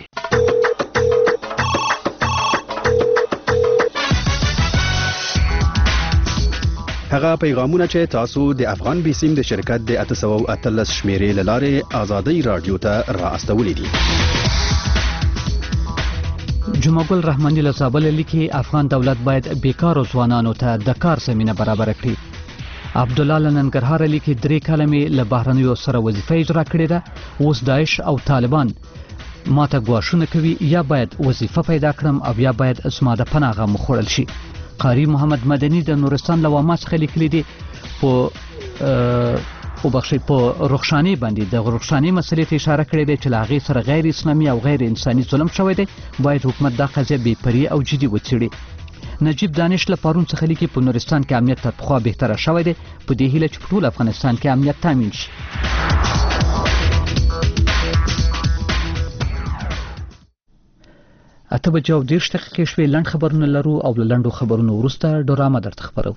هغه پیغامونه چې تاسو د افغان بیسیم د شرکت د اته سوه او اتلس شمیرې له لارې ازادۍ راډیو ته را استولی دي. جمعګل رحماني له زابل لیکي افغان دولت باید بیکارو ځوانانو ته د کار زمینه برابر کړي. عبدالله له ننګرهاره لیکي درې کاله مې له بهرنیو سره وظیفه اجرا کړې ده، اوس داعش او طالبان ماته ګواښونه کوي، یا باید وظیفه پیدا کړم او یا باید زما د پناه غم وخوړل شي. قاري محمد مدني د نورستان له واما څخه لیکلي دي په وبخښئ په رخشانې باندې د رخشانې مسلې ته اشاره کړې ده چې له هغې سره غیر اسلامي او غیر انساني ظلم شوی دی، باید حکومت دا قضیه بې پرې او جدي وڅېړي. نجیب دانش له پارون څخه لیکي په نورستان کې امنیت تر پخوا بهتره شوی دی، په دې هیله چې په ټول افغانستان کې امنیت تامین شي. اته بجې او دېرش دقیقې شوې. لنډ خبرونه لرو او له لنډو خبرونو وروسته ډرامه درته خپرو.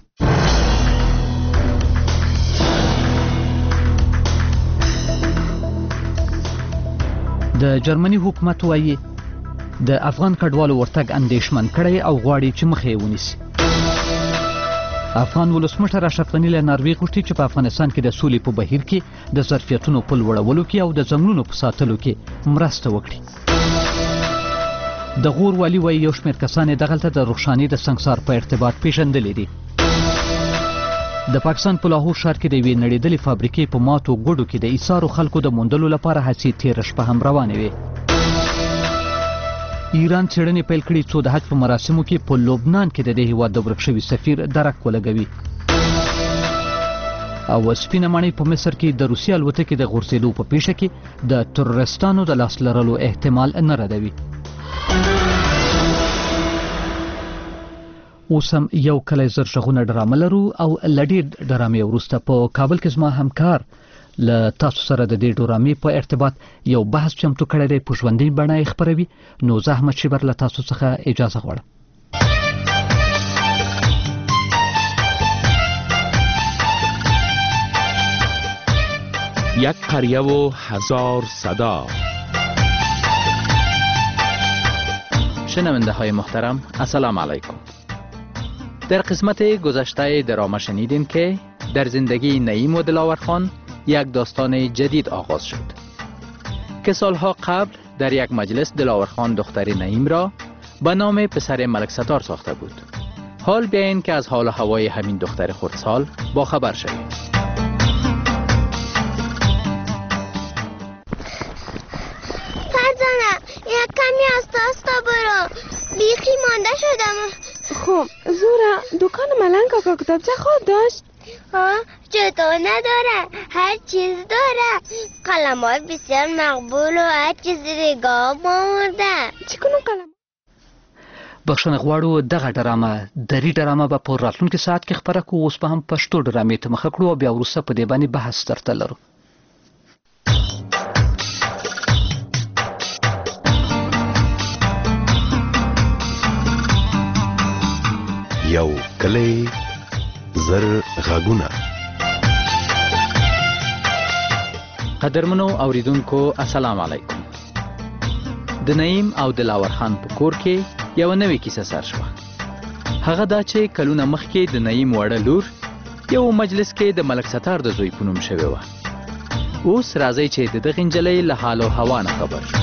د جرمني حکومت وایي د افغان کډوالو ورتګ اندېښمن کړی او غواړي چې مخه یې ونیسي. افغان ولسمشر اشرف غني له ناروې غوښتي چې په افغانستان کې د سولې په بهیر کې د ظرفیتونو په لوړولو کې او د ځنګلونو په ساتلو کې مرسته وکړي. د غور والي وایي یو شمېر کسان یې دغلته د رخشانې د سنګسار په ارتباط پیژندلي دي. د پاکستان په لاهور ښار کې د یوې نړېدلې فابریکې په ماتو ګوډو کې د ایثارو خلکو د موندلو لپاره هڅې تېره شپه هم روانې وې. ایران څېړنې پیل کړي څو د حج په مراسمو کې په لبنان کې د دې هېواد د ورک شوي سفیر درک ولګوي. او سپینه ماڼۍ په مصر کې د روسیې الوتکې د غورځېدو په پیښه کې د تروریستانو د لاس لرلو احتمال نه ردوي. اوس هم یو کلی زر غږونه ډرامه لرو او له ډېر ډرامې وروسته په کابل کې زما همکار له تاسو سره د دې ډرامې په ارتباط یو بحث چمتو کړی دی، په ژوندۍ بڼه یې خپروي. نو زه احمد شیبر له تاسو څخه اجازه غواړم. یک قریه و هزار صدا. شنونده های محترم السلام علیکم. در قسمت گذشته دراما شنیدین که در زندگی نعیم و دلاور خان یک داستان جدید آغاز شد که سالها قبل در یک مجلس دلاور خان دختر نعیم را به نام پسر ملک ستار ساخته بود. حال بیاین که از حال و هوای همین دختر خردسال با خبر شویم. فرزانه یک کمی از دستا برو، بیخی مانده شدم. خب زورا دکان ملنگ کاکا کتابچه خود داشت؟ ها چطور نداره؟ هر چیز داره، قلم های بسیار مقبول و هر چیز رگاه مورده. چکنون قلم؟ بخښنه غواړو دغه ډرامه دري ډرامه به په راتلونکي ساعت کې خپره کوو. اوس به هم پښتو ډرامې ته مخه کړو او بیا وروسته په دې باندې بحث درته لرو. یو کلی زر غږونه. قدرمنو اوریدونکو السلام علیکم. د نعیم او دلاور خان په کور کې یو نوې کیسه سر شوه. هغه دا چې کلونه مخکې د نعیم وړه لور یو مجلس کې د ملک ستار د زوی په نوم شوې وه. اوس راځئ چې د دغې نجلۍ له حال او هوا نه خبر شو.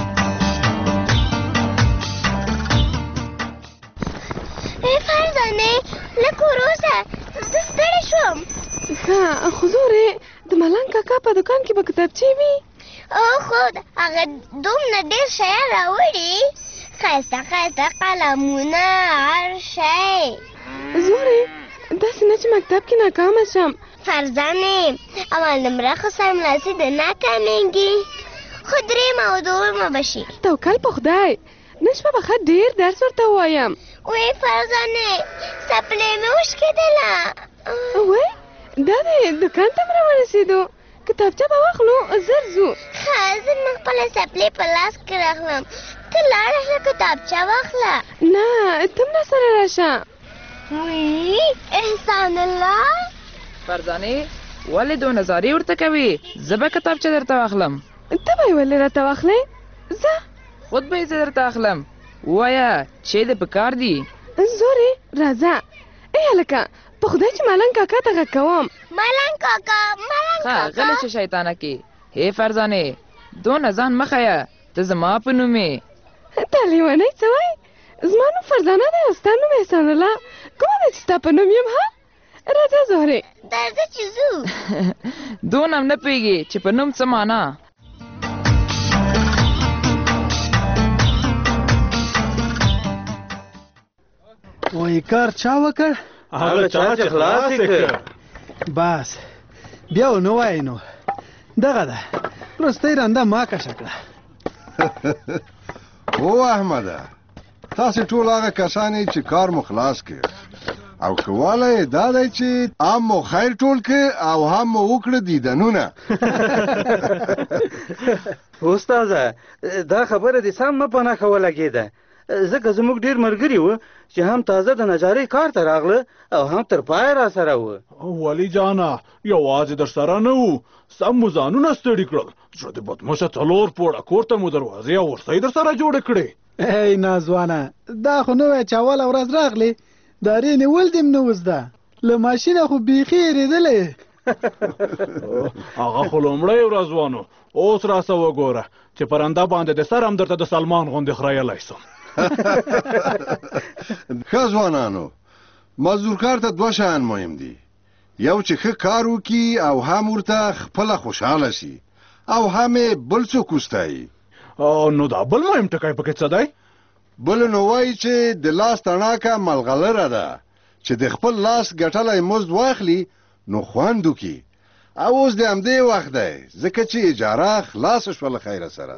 لکه وروسه زه ستړې شوم. ښه خو زورې د ملنګ کاکا په دوکان کې به کتابچې وي؟ او خو هغه دومره ډېر شیان راوړي، ښایسته ښایسته قلمونه، هر شی. زورې داسې نه چې مکتب کې ناکامه شم. فرزانې اول نمره خو سملاسي د نه کمېږي، خو درېیمه او دویمه به شي. توکل په خدای، نن شپه به ښه ډېر درس ورته ووایم. وی فرزانه سپلې مې وشکېدله. وی دا دی دوکان ته م راورسېدو، کتابچه به واخلو زر ځو. ښه زه مې خپله سپلې په لاس کې راغلم، ته لاړه شه کتابچه واخله. نه ته م راسره راشه. وی احسان الله. فرزانې ولې دونه زارۍ ورته کوې؟ زه به کتابچه درته واخلم. ته به یې ولې راته واخلې؟ زه خود به یې زه درته اخلم. ووایه چې دې په کار دي؟ زورې راځه. ای هلکه په خدای چې ملنګ کاکا ته غږ کوم. ملنګ کاکا ملنګ کاکا. ښه غلی شه شیطانه کې. هی فرزانې دونه ځان مه ښیه، ته زما په نوم یې. تا لیونی څه وایي؟ زما نوم فرزانه دی او ستا نوم احسان الله. کومه ده چې ستا په نوم یم؟ ها راځه زه اره درځه چې ځو. دون هم نه پوهېږي چې په نوم څه معنا. وایي کار چا وکړ؟ هغه چا چې خلاص یې کړ. بس بیا ونه وایي نو دغه ده وروستۍ رنده ما کشه کړه. او احمده تاسې ټول هغه کسان یې چې کار مو خلاص کړ او کواله یې دا دی چې هم مو خیر ټول کړ او هم مو وکړه دیدنونه. استاده دا خبره دې سم مه په نښه ولګېده، ځکه زموږ ډېر ملګري وو چې هم تازه د نجارۍ کار ته راغله او هم تر پایه را سره وو. ولي جانا یوازې در سره نه وو، سم مو ځانونه ستړي کړل. زړه د بدمشه څلور پوړه کور ته مو دروازې او ورسۍ در سره جوړې کړې. ای نازوانه دا خو نه وای چې اوله ورځ راغلې دارې نیول دې م نه وزده له ماشینه خو بیخي یېرېدلې. هغه خو لومړی ورځ وانو، اوس راسه وګوره چې پرنده باندې د سر هم درته د سلمان غوندې خریلی سم. ښه ځوانانو، مزدور کار ته دوه شیان مهم دي، یو چې ښه کار وکړي او هم ورته خپله خوشحاله شي او هم یې بل څوک وستایي. نو دا بل مهم ټکی پکې څه دی؟ بل نو وایي چې د لاس تڼاکه ملغلره ده، چې د خپل لاس ګټلی مزد واخلي نو خوند وکړي. او اوس د همدې وخت دی ځکه چې اجاره خلاصه شوه له خیره سره.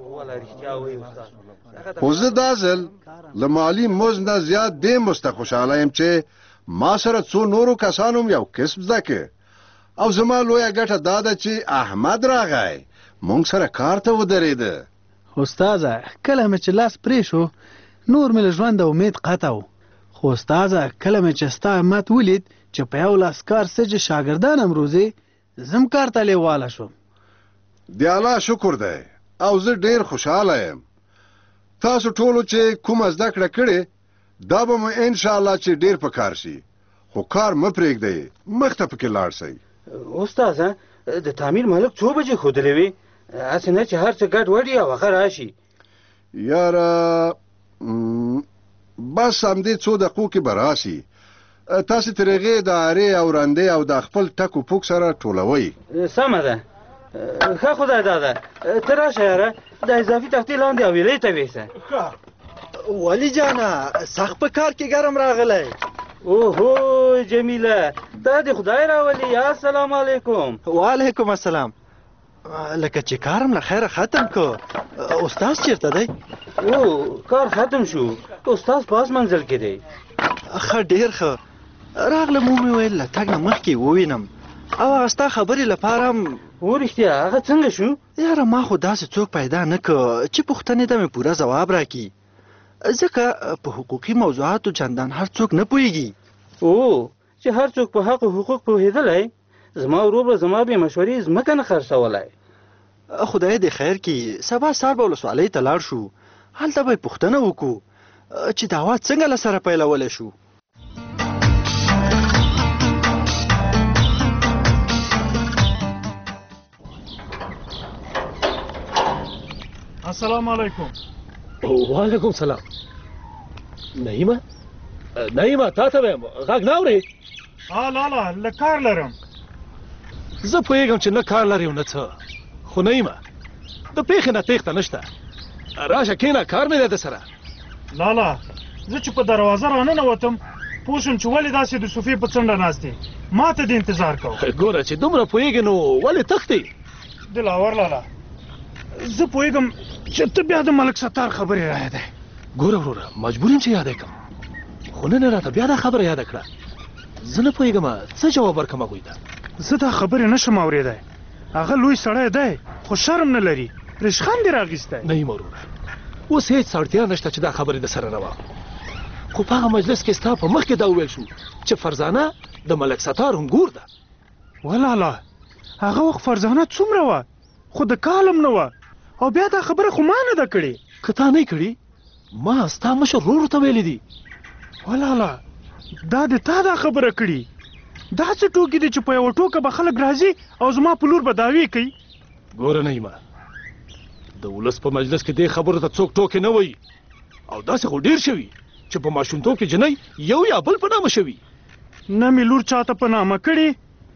خو زه دا ځل له مالي مزد نه زیات دې مزد ته خوشحاله یم چې ما سره څو نورو کسانو یو کسب زده کړ او زما لویه ګټه دا ده چې احمد راغی موږ سره کار ته ودرېده. استاده کله مې چې لاس پرې شو نور مې له ژونده امید قطع و، خو استاده کله مې چې ستا همت ولید چې په یو لاس کار سجې شاګردان هم روزي زم کار ته لیواله شوم. د الله شکر دی او زه ډېر خوشحاله یم. تاسو ټولو چې کومه زده کړه کړې دا به مو انشاءالله چې ډېر په کار شي، خو کار مه پرېږدئ، مخ ته پکې لاړ شئ. استاده د تعمیر مالک څو بجې ښودلی وې؟ هسې نه چې هر څه ګډ وډ او هغه راشي. یاره بس همدې څو دقیقو کې به راشي. تاسې تر هغې د ارې او رندې او د خپل ټک و پوک سره ټولوئ. سمه ده، ښه خدای داده ته راشه یاره د اضافي تختې لاندې حویلۍ ته ویسه. ولي جانه سخت په کار کې ګرم راغلی. اوهو جمیله دا د خدای راولي. السلام علیکم. وعلیکم السلام. لکه چې کارم له خیره ختم کو. استاد چیرته دی؟ او کار ختم شو، استاد پاس منزل کې دی. ښه ډېر ښه راغلم ومې ویل له تګ نه مخکې ووینم او هغه ستا خبرې لپاره هم. و رښتیا هغه څنګه شو؟ یاره ما خو داسې څوک پیدا نه که چې پوښتنې ته مې پوره ځواب راکړي، ځکه په حقوقي موضوعاتو چندان هر څوک نه پوهېږي. او چې هر څوک په حق او حقوق پوهېدلی، زما ورور به زما بې مشورې ځمکه نه خرڅولی. خدای دې خیر کړي، سبا سهار به ولسوالۍ ته لاړ شو، هلته به یې پوښتنه وکړو چې دعوا څنګه له سره پیلولی شو. السلام علیکم. وعلیکم سلام. نعیمه نعیمه تا ته وایم غږ نه اورې؟ ها لالا له کار لرم. زه پوهېږم چې نه کار لرې او نه څه، خو نعیمه د پېښې نه تېښته نشته، راشه کښېنه کار مې دی د سره. لالا زه چې په دروازه راننوتم پوه شوم چې ولې داسې د صوفې په څنډه ناست یې، ما ته دې انتظار کوم. ګوره چې دومره پوهېږې نو ولې تښتې؟ دلاور لالا زه پوهېږم چې ته بیا د ملک ستار خبرې رايادې. ګوره وروره مجبور یم چې یاد کړم، خو نن یې راته بیا دا خبره یاده کړه. زه نه پوهېږم څه جواب ورکړم هغوی ته. زه دا خبرې نشم اورېدی، هغه لوی سړی دی خو شرم نه لري، رشخند یې راغیستی. نه یم وروره اوس هېڅ اړتیا نشته چې دا خبرې د سره نه واخلو، خو په هغه مجلس کې ستا په مخ کې دا وویل شو چې فرزانه د ملک ستار انګور ده. ولالا هغه وخت فرزانه څومره وه، خو د کالم نه وه، او بیا دا خبره خو ما نه ده کړې. که تا نه کړي ما ستا مشر ورور ته ویلي دي. ولالا دا د تا دا خبره کړي، دا څه ټوکې دي چې په یوه ټوکه به خلک راځي او زما په لور به دعوې کوي. ګوره نعیمه د ولس په مجلس کې دې خبرو ته څوک ټوکې نه وایي، او داسې خو ډېر شوي چې په ماشومتوب کې جنۍ یو یا بل په نامه شوي. نه مې لور چاته په نامه کړې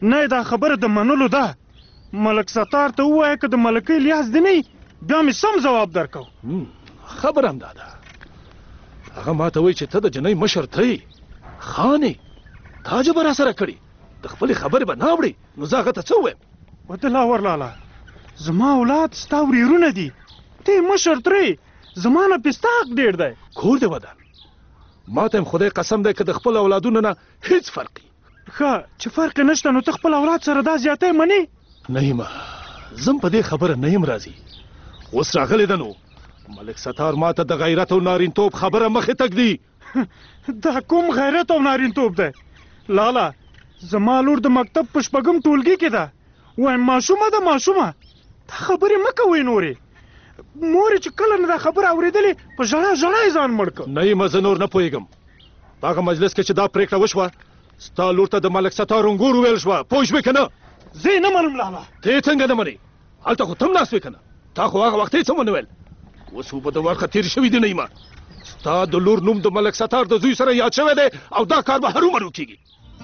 نه دا خبره د منلو ده. ملک ستار ته ووایه که د ملکۍ لیاس دې نه بیا مې سم ځواب درکو. خبر هم دا ده هغه ما ته وایي چې ته د جنۍ مشر ته یې خانې تا جبه را سره کړي د خپلې خبرې به نه اوړې نو زه هغه ته څه ووایم؟ ودلاور لالا زما اولاد ستا ورېرونه دي ته مشر ترې زما نه پې ستا حق ډېر دی. کور دې ودان ما ته هم خدای قسم دی که د خپل اولادونو نه هېڅ فرق وي. ښه چې فرق یې نشته نو ته خپل اولاد سره دا زیاتی منې؟ نه یم زم په دې خبره نه یم راځي. اوس راغلی ده نو ملک ستار ما ته د غیرت او نارینتوب خبره مخې تږدي. دا کوم غیرت او نارینتوب دی؟ لالا زما لور د مکتب په شپږم ټولګي کې ده. وایم ماشومه ده ماشومه دا خبرې مه کوئ نورې. مورې چې کله نه دا خبره اورېدلې په ژړا ژړا یې ځان مړ کړ. نه یم زه نور نه پوهېږم. په هغه مجلس کې چې دا پرېکړه وشوه ستا لور ته د ملک ستار انګور وویل شوه پوه شوې که نه؟ زه یې نه منم لالا. ته یې څنګه نه منې؟ هلته خو ته هم ناست وې که نه؟ تا خو هغه وخت یې څه ونه ویل. اوس خو به د ورخه تېر شوي دي نه یمه. ستا د لور نوم د ملک ستار د زوی سره یاد شوی دی او دا کار به هرومرو کېږي.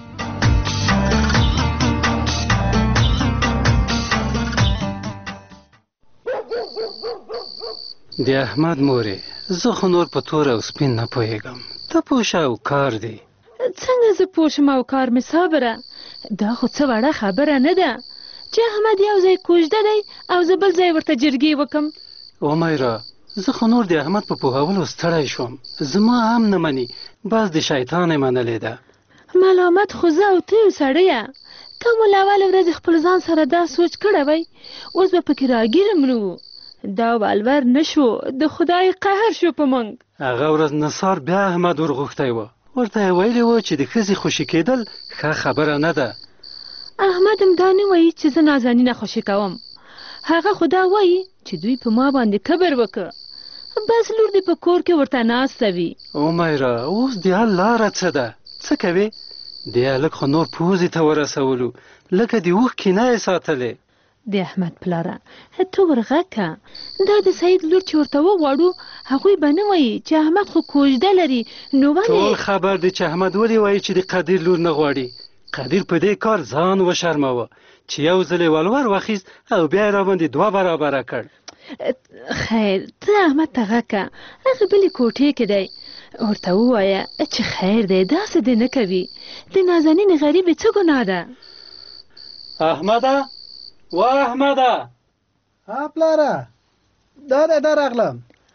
د احمد مورې زه خو نور په تور او سپین نه پوهېږم. ته پوه شه او کار دی. څنګه زه پوه شم او کار مې صابره؟ دا خو څه وړه خبره نه ده چې احمد یو ځای کوژده دی او زه بل ځای ورته جرګې وکم. اومیرا زه خو نور د احمد په پوهولو ستړی شوم. زما هم نه مني بس د شیطان یې منلې ده. ملامت خو زه او ته یو سړیه که مو له اول ورځې خپل ځان سره دا سوچ کړی وی اوس به پکې راګیرم نه وو. دا والور نه شو د خدای قهر شو په موږ. هغه ورځ نثار بیا احمد ورغوښتی وه. ورته یې ویلي وه چې د ښځې خوشي کېدل ښه خبره نه ده. احمد هم دا نه وایي چې زه نازنینه خوشي کوم. هغه خو دا وایي چې دوی په ما باندې کبر وکړه بس لور دې په کور کې ورته ناسته وي. اومیرا اوس د حل لاره څه ده؟ څه کوې؟ د هلک خو نور پوزې ته ورسولو لکه د اوښ کینه یې ساتلې. د احمد پلاره ته ورغږ که دا د سعید لور چې ورته وغواړو هغوی به نه وایي چې احمد خو کوژده لري نو ولې؟ ټول خبر دی چې احمد ولې وایي چې د قدیر لور نه غواړي. قدیر په دې کار ځان وشرموه چې یو ځل یې ولور واخیست او بیا یې راباندې دوه برابره کړ. خیر ته احمد ته غږ که هغه بلې کوټې کې دی ورته ووایه چې خیر دی داسې دې نه کوي د نازنین غریبې څه ګناه ده؟ احمده وا احمده. ها پلاره دا دی دا راغلم.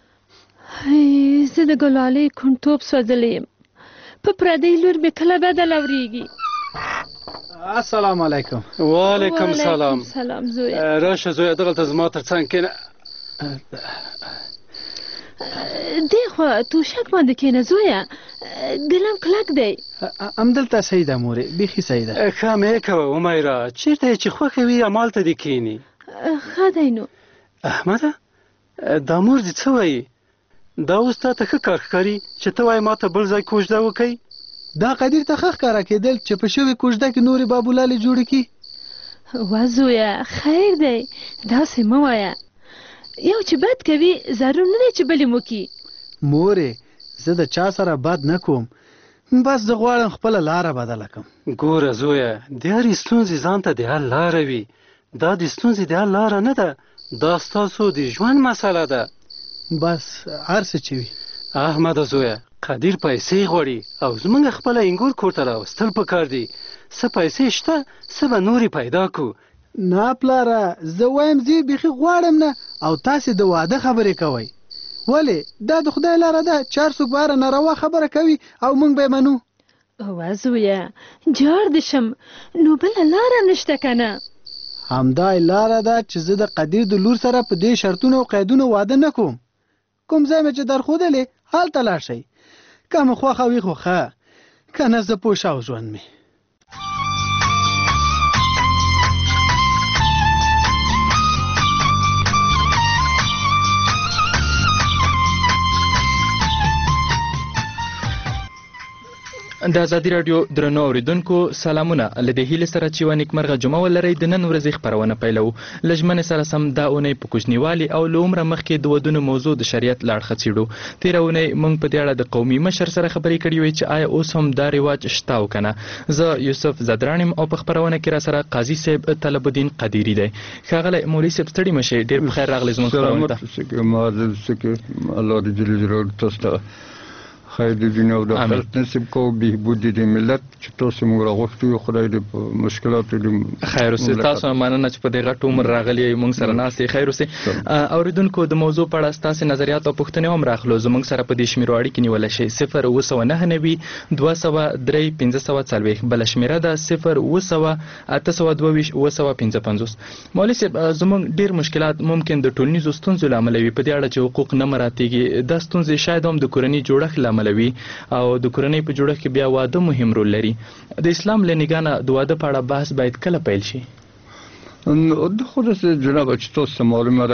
زه د ګلالۍ کونډتوب سوځلی یم په پردۍ لور مې کله بدل اورېږي. السلام علیکم. وعلیکم سلام. سلام زویه. راشه زویه دغلته زما تر څنګ کښېنه. دې خوا توشک باندې کښېنه زویه ګلم کلک دی. همدلته صحیح ده مورې بیخي صحیح ده. ښه مې کوه عمیره چېرته یې چې خوښه وي همالته دې کښېني. ښه دی نو. احمده دا مور دې څه وایي؟ دا اوس تا ته ښه کار ښکاري چې ته وایې ما ته بل ځای کوژده وکئ؟ دا قدیر ته ښه ښکاره کېدل چې په شوې کوژده کې نورې بابولالې جوړې کړي. وا زویه خیر دی داسې مه وایه. یو چې بد کوي ضرور نه دی چې بلې مو کي. مورې زه د چا سره بد نه کوم بس زه غواړم خپله لاره بدله کړم. ګوره زویه د هرې ستونزې ځان ته د حل لاره وي. دا د ستونزې د حل لاره نه ده دا ستاسو د ژوند مسله ده. بس هر څه چې وي. احمده زویه قدیر پیسې غواړي او زموږ خپله انګور کور ته راوستل پکار دي. څه پیسې شته څه به نورې پیدا کړو. نه پلاره زه وایم زه بیخي غواړم نه او تاسې د واده خبرې کوئ. ولې دا د خدای لاره ده چې هر څوک به هره ناروا خبره کوي او موږ به یې منو. وا زویه جار دې شم نو بله لاره نشته که نه؟ همدا یې لاره ده چې زه د قدیر د لور سره په دې شرطونو او قیدونو واده نه کوم. کوم ځای مې چې درښودلې هلته لاړ شئ. که مې خوښه وي خو ښه که نه زه پوه شه او ژوند مې. د ازادي راډیو درنو اوریدونکو سلامونه. له دې هیلې سره چې یوه نیکمرغه جمعه ولرئ د نن ورځې خپرونه پیلوو. له ژمنې سره سم دا اونۍ په کوچنیوالي او له عمره مخکې د ودونو موضوع د شریعت له اړخه څېړو. تېره اونۍ موږ په دې اړه د قومي مشر سره خبرې کړې وې چې آیا اوس هم دا رواج شته او که نه. زه یوسف زدران یم او په خپرونه کې را سره قاضي صاحب طلب الدین قدیري دی. ښاغلی مولوي صاحب ستړي مه شئ، ډېر په خیر راغلی زموږ خپرونې ته. الله دې جل جلاله تاسو ته خیر د دنیا او د آخرت نصیب کو، بهبود د ملت چې تاسو موږ راغوښتي یو، خدای دې په مشکلاتو دې خیر اوسې. تاسو مننه چې په دې غټ عمر راغلي یئ موږ سره ناست یې. خیر اوسې. اوریدونکو د موضوع په اړه ستاسې نظریات او پوښتنې هم راخلو. زموږ سره په دې شمیرو اړیکې نیولی شئ. صفر اوه سوه نهه نوي دوه سوه درې پنځه سوه څلوېښت، بله شمیره ده صفر اوه سوه اته سوه دوه ویشت اوه سوه پنځه پنځوس. مولوي صاحب زموږ ډېر مشکلات ممکن د ټولنیزو ستونزو له امله وي، په دې اړه چې حقوق نه مراعاتېږي. دا ستونزې شاید هم د کورني جوړښت له امله وي او د کورنۍ په جوړښت کې بیا واده مهم رول لري. د اسلام له نګاه نه د واده په اړه بحث باید کله پیل شي؟ د خود جناب چې تاسو معلومه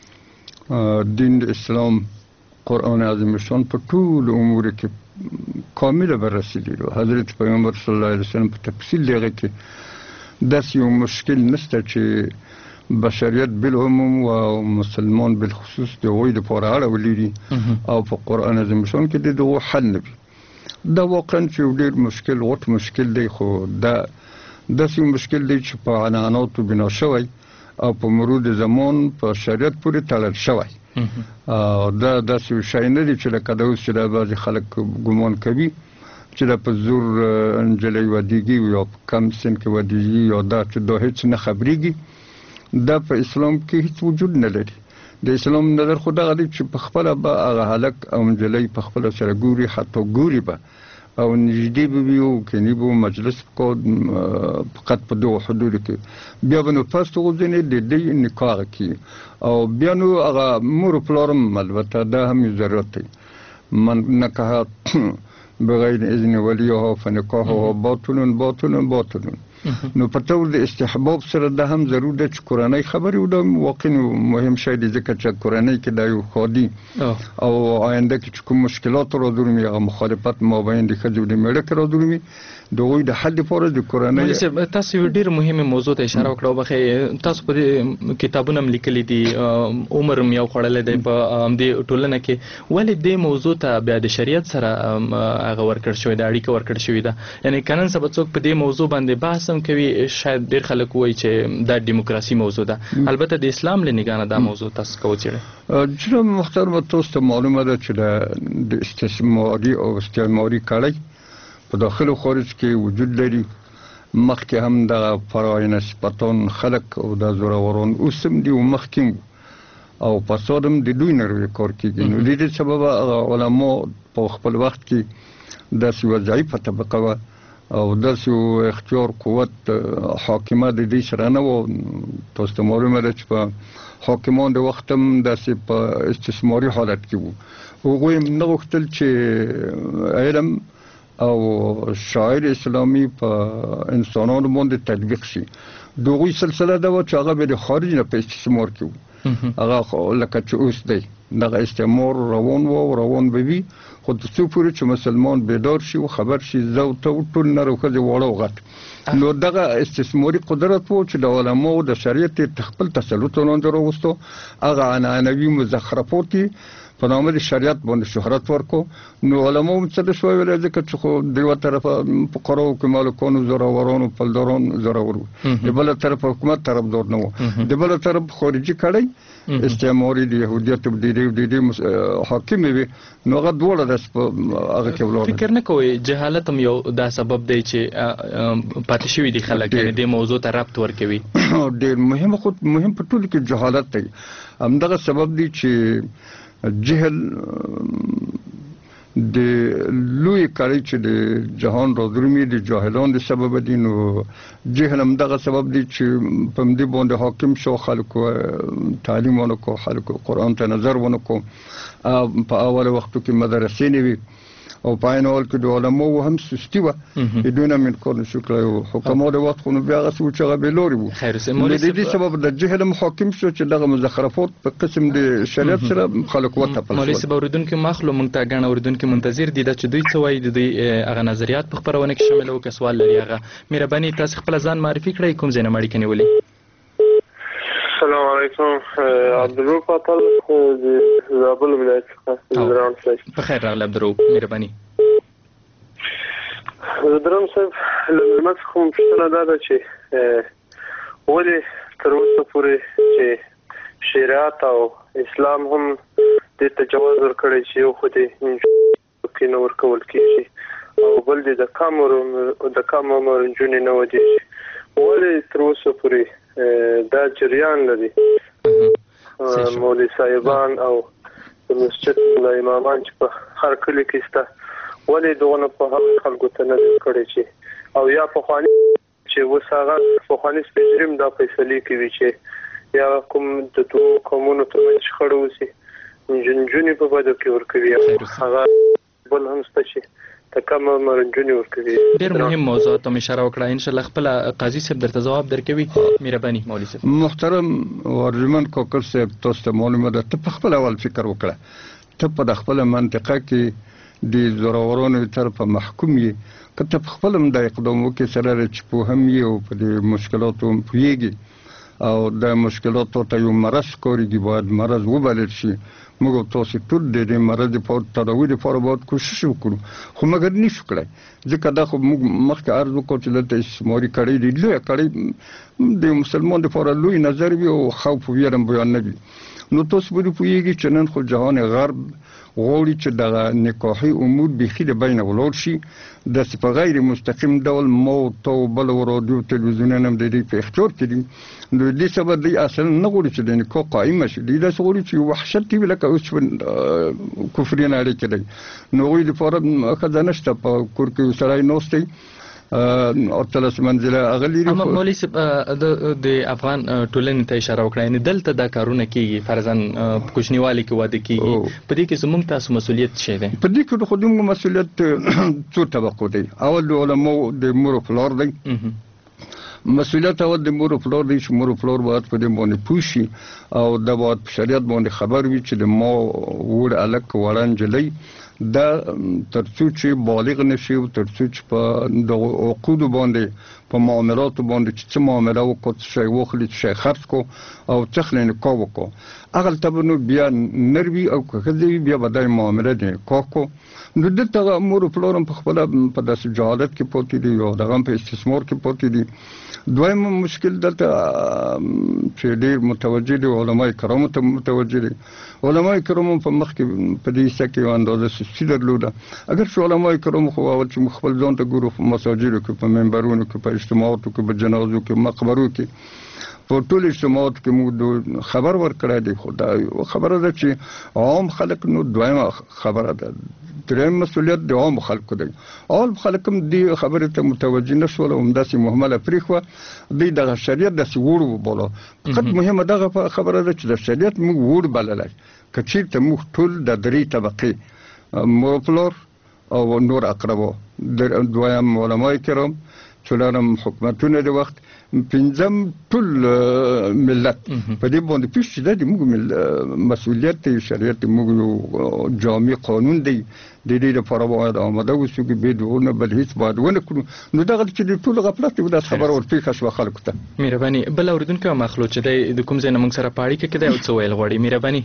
ده دین د اسلام قرآن عظیم شان په ټول امور کې کامله بررسي لري. حضرت پیغمبر صلی الله علیه وسلم په تفصیل دغه کې داسې یو مشکل نشته چې بشریت بالعموم او مسلمان بالخصوص د هغوی دپاره اړولی دي او په قرآن عظیم شان کې د دغو حل نه وي. دا واقعا چې یو ډېر مشکل غټ مشکل دی، خو دا داسې یو مشکل دی چې په عنعناتو بنا شوی او په مرور زمان په شریعت پورې تړل شوی. دا داسې یو شی نه دی چې لکه دا اوس چې دا بعضې خلک ګمان کوي چې دا په زور نجلۍ ودېږي یا په کم سن کې ودېږي یا دا چې دا هېڅ نه خبرېږي. دا په اسلام کې هیڅ وجود نه لري. د اسلام نظر خو دغه دی چې په خپله به هغه هلک او نجلۍ په خپله سره ګوري، حتی ګوري به او نږدې به وي او کني به مجلس فقط په دغو حدودو کې، بیا به نو پس وغورځوي د دې نکاح کړي او بیا نو هغه مور و پلار هم البته دا هم ضرورت دی. من نکاح بغیر اذن ولیها فنکاحها باطل باطل باطل. نو په ټول د استحباب سره دا هم ضرور ده چې کورنۍ خبرې ودا واقعا مهم شی دی، ځکه چې کورنۍ کې دا یو ښادي او آینده کې چې کوم مشکلات راځي هغه مخالفت مابین د ښځې او د میړه کې راځي د هغوی د حل لپاره د کورنۍ. تاسو یو ډېر مهمه موضوع ته اشاره وکړه. وبخښئ تاسو په دې کتابونه هم لیکلي دي، عمر هم یو خوړلی دی په همدې ټولنه کې، ولې دې موضوع ته بیا د شریعت سره هغه ورکړل شوې ده، اړیکه ورکړل شوې ده؟ یعنې که نن سبا څوک په دې موضوع باندې بحث هم کوي، شاید ډېر خلک وایي چې دا ډیموکراسي موضوع ده. البته د اسلام له نګاه نه دا موضوع تاسو که وڅېړئ. جناب محترمه تاسو ته معلومه ده چې د استثماري او استعماري کړۍ په داخل او خارج کې وجود لري. مخکې هم دغه فراینه صفتان خلک او د زوروران اوس هم دي او مخکې او فساد هم د دوی نه کار کېږي. نو د دې سببه علما په خپل وخت کې داسې یوه ضعیفه طبقه وه او داسې یو اختیار قوت حاکمه د دې سره نه وه. تاسو ته معلومه ده چې په حاکمان د وخت هم داسې په استثماري حالت کې وو. هغوی هم نه غوښتل چې علم او شاعر اسلامي په انسانانو باندې تطبیق شي. د هغوی سلسله دا وه چې هغه به د خارج نه په استثمار کې وو. هغه لکه چې اوس دی دغه استعمار روان و او روان به وي، خو تر څو پورې چې مسلمان بیدار شي او خبر شي زه او ته ټول نر او ښځې واړه او غټ، نو دغه استثماري قدرت و چې د علماو د شریعت یې خپل تسلط لاندې راوستو. هغه عنعنوي مزخرفات یې په نامه د شریعت باندې شهرت ورکو. نو علماو هم څه نه شوی ویلی، ځکه چې خو د یوه طرفه فقراو کې مالکانو زورورانو پلداران زورور وو، د بله طرف حکومت طرفدار نه وو، د بله طرف خارجي کړۍ استعماري د یهودیت د دې د دې حاکمې وي. نو هغه دواړه داسې په هغه کې ولاړ. فکر نه کوئ جهالت هم یو دا سبب دی چې پاتې شوي دي خلک یعنې دې موضوع ته ربط ورکوي؟ ډېر مهم، خو مهم په ټولو کې جهالت دی. همدغه سبب دی چې جهل د لوی کړۍ چې د جهان را درومي د جاهلان د سبب دي. نو جهل هم دغه سبب دی چې په همدې باندې حاکم شو، خلکو تعلیم ونه کو، خلکو قرآن ته نظر ونه کو. په اول وختو کې مدرسې نه وي او په عین حال کې د علماو هم سستی وه دوی نه من کار نشو کړی حکما د وخت خو نو بیا هغه څه و چې هغه بېلوري وو د دې سبب د جهل هم حاکم شو چې دغه مزخرفات په قسم د شریعت سره خلک وتپل مولوي صاحب اورېدونکي مخلو موږ ته ګڼ اورېدونکي منتظر دي دا چې دوی څه وایي د دوی هغه نظریات په خپرونه کې شامل وو که سوال لري هغه مهرباني تاسو خپله ځان معرفي کړئ کوم ځای نه اړیکه نیولې السلام علیکم عبدالروف اتل د زابل ولایت څخه دران صاحب په خیر راغلی عبدالروف مهرباني دران صاحب له مېلمه څخه مو پوښتنه دا ده چې ولې تر اوسه پورې چې شریعت او اسلام هم دې ته جواز ورکړی چې یو خو دې کې نه ورکول کېږي او بل دې د کم عمر د کم عمر نجونې نه ودېږي ولې تر اوسه پورې دا جریان لري مولوي صاحبان او د مسجد ملا امامان چې په هر کلي کې شته ولې دغونه په هغه خلکو ته نه دي کړی چې او یا پخواني چې اوس هغه پخواني سپېجریم دا فیصلې کوي چې یا کوم د دوو قومونو ترمنځ شخړه وشي نجونې په بدو کې ورکوي هغه بل هم شته چې د کم عمر نجونې ورکوي ډېر مهم موضوع ته مې اشاره وکړه انشاءالله خپله قاضي صاحب درته ځواب درکوي مهرباني مولوي صاحب محترم ارجمند کاکړ صاحب تاسو ته معلومه ده ته په خپل اول فکر وکړه ته په د خپله منطقه کې د زورورانو طرفه محکوم یې که ته په خپل هم دا اقدام وکړې سره چې پوهم یې او په د مشکلاتو هم پوهېږي او د مشکلاتو ته یو مرض ښکارېږي باید مرض وبلل شي موږ تاسو ټول د دې مرض لپاره تداوي لپاره باید کوشش وکړو خو مګر نشو کړی ځکه دا خو موږ مخکې عرض وکړو چې دلته استثماري کړۍ دي لویه کړۍ د مسلمان لپاره لوی نظر وي او خوف او ویره بیان نه وي نو تاسو به پوهېږئ چې نن خو جهان غرب غواړي چې دغه نکاحي امور بیخي د بینه ولاړ شي داسې په غیر مستقیم ډول ما او تا او بل رادیو تلویزیونونه هم د دوی په اختیار کې دي نو دې سبب دوی اصلا نه غواړي چې د نکاح قایمه شي دوی داسې غواړي چې وحشت وي لکه اوس چې کفري نړۍ کې دی نو هغوی لپاره ښځه نشته په کور کې یو سړی ناست دی اتلس منزله اغلی اما مولوي صاحب د افغان ټولنې ته اشاره وکړه یعنې دلته دا کارونه کېږي فرضاً کوچنیوالي کې واده کېږي په دې کې زموږ تاسو مسؤلیت شی دی په دې کې خو زموږ مسؤلیت څو طبقو دی اول د علماو د مور او پلار دی مسؤلیت اول د مور او پلار دی چې مور او پلار باید په دې باندې پوه شي او دا باید په شریعت باندې خبر وي چې د ما وړ هلک وړه نجلۍ دا ترڅو چې بالغ نشي او ترڅو چې په د عقودو باندې په معاملاتو باندې چې څه معامله وکړو څه شی واخلي څه شی خرڅ کړو او څه خلې نکاح وکړو هغلته به نو بیا نروي او که ښځه وي بیا به دا معامله د نکاح کړو نو دلته مور او پلار هم په خپله په داسې جهالت کې پاتې دي او دغه هم په استثمار کې پاتې دي دویم مشکل دلته چې ډېر متوجه دي علما کرامو ته متوجه دي علما کرامو په مخ کې په دې حصه کې یو اندازه سستی درلوده اگر چې علما کرامو خو اول چې موږ خپل ځان ته ګورو په مساجدو کې په منبرونو کې په اجتماعاتو کې په جنازو کې مقبرو کې په ټول اجتماعاتو کې موږ خبر ورکړی دی خو دا خبره ده چې عام خلک نو دویمه خبره ده دریم مسؤلیت د عام خلکو دی عام خلک هم دې خبرې ته متوجه نه شول او همداسې مهمله پرېښوه دوی دغه شریعت داسې وړ وباله فقط مهمه دغه خبره ده چې د شریعت موږ وړ بللی که چېرته موږ ټول د درې طبقې مور پلار او نور اقربا دویم علمای کرام څلورم حکومتونه د وخت پنځم ټول ملت په دې باندې پوه شي دا د موږ مسؤلیت دی شریعت موږ یو جامع قانون دی د دې لپاره باید آماده اوسو چې بې دونه بل هېڅ باید ونه کړو نو دغه چې د ټول غفلت یو داسې خبره ورپېښه شوه خلکو ته مهرباني بل اورېدونکی مخلوق چې دی د کوم ځای نه موږ سره په اړیکه کې دی او څه ویل غواړي مهرباني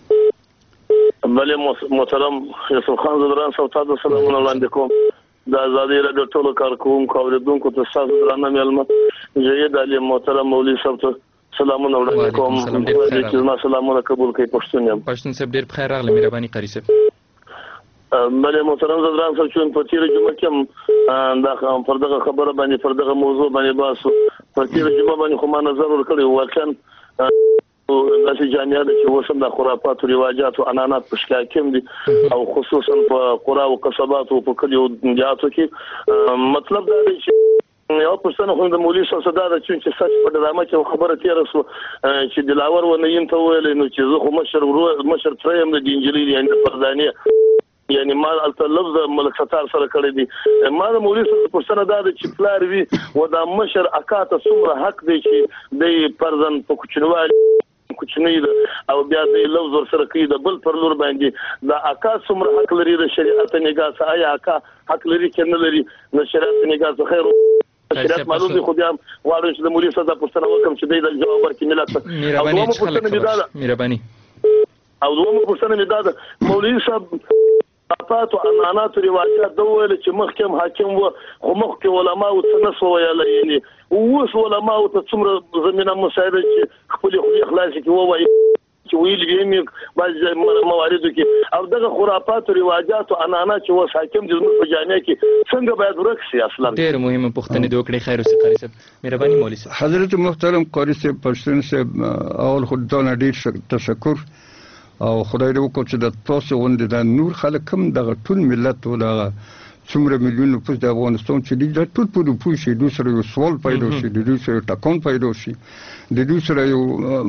بلې محترم یوسف خان زدران صاحب ته د سلامونه وړاندې کوم د ازادي راډیو ټولو کارکوونکو اورېدونکو ته ستاسو درانه مېلمه جید علي محترم مولوي صاحب ته سلامونه وړاندې کوم چې زما سلامونه قبول کړئ پښتون یم پښتون صاحب ډېر بخیر راغلی مهرباني قاري صاحب بلې محترم زدران صاحب چې په تېره جمعه کې هم دا پر دغه خبره باندې پر دغه موضوع باندې بحث په تېره جمعه باندې خو ما نظر ورکړی واقعا داسې جامعه ده چې اوس هم د خرافاتو رواجاتو عنعنات په شکل کې دي او خصوصا په قرا او قصباتو په کلیو دیاتو کې مطلب دا دی چې یو پرسنه خو د مولوي صاحب صدا ده چې سچ په ډرامه کې خبره تیر سو چې دلاور ونه یم ته ویل نو چې زه خو مشر ورو مشر تریم د انجلي دی اند پردانیه یعنی ما البته لفظ ملک ستار سره کړی دی. ما د مولوي صاحب پوښتنه دا ده چې پلار وي و دا مشر اکا ته څومره حق دی چې د پرځن په کوچنوالي کوچنی او بیا د لفظ ور سره کوي د بل پر لور باندې دا اکا څومره حق لري د شریعت نگاه څخه آیا اکا حق لري چې نه لري د شریعت نگاه څخه خیر شریعت معلوم دی خو بیا واړو چې د مولوي صاحب پوښتنه وکم چې د جواب ورکړي ملت او دومره پوښتنه دا مهرباني او دومره پوښتنه دا ده مولوي صاحب افات او انانات رواجات دا ویل چې محکم حاکم و خو مخکې علما او تنس ویل یعنی اوس علما او ته څومره زمينه مساعده چې خپل خو اخلاص کې وایي چې ویل یې بعض مواردو کې او دغه خرافات او رواجات او انانات چې و حاکم د په جامع کې څنګه باید ورکسي اصلا ډېر مهمه پوښتنه دی وکړي خیر اوسې قاری صاحب مهرباني مولوي صاحب. حضرت محترم قاری صاحب پښتون صاحب اول خدای ډېر تشکر او خدای دې وکړي چې د تاسو غونډې د نور خلک هم دغه ټول ملت او دغه څومره میلیون نفوس د افغانستان چې د ټول په پوه شي دوی سره یو سوال پیدا شي د دوی سره ټاکون پیدا شي د دوی سره یو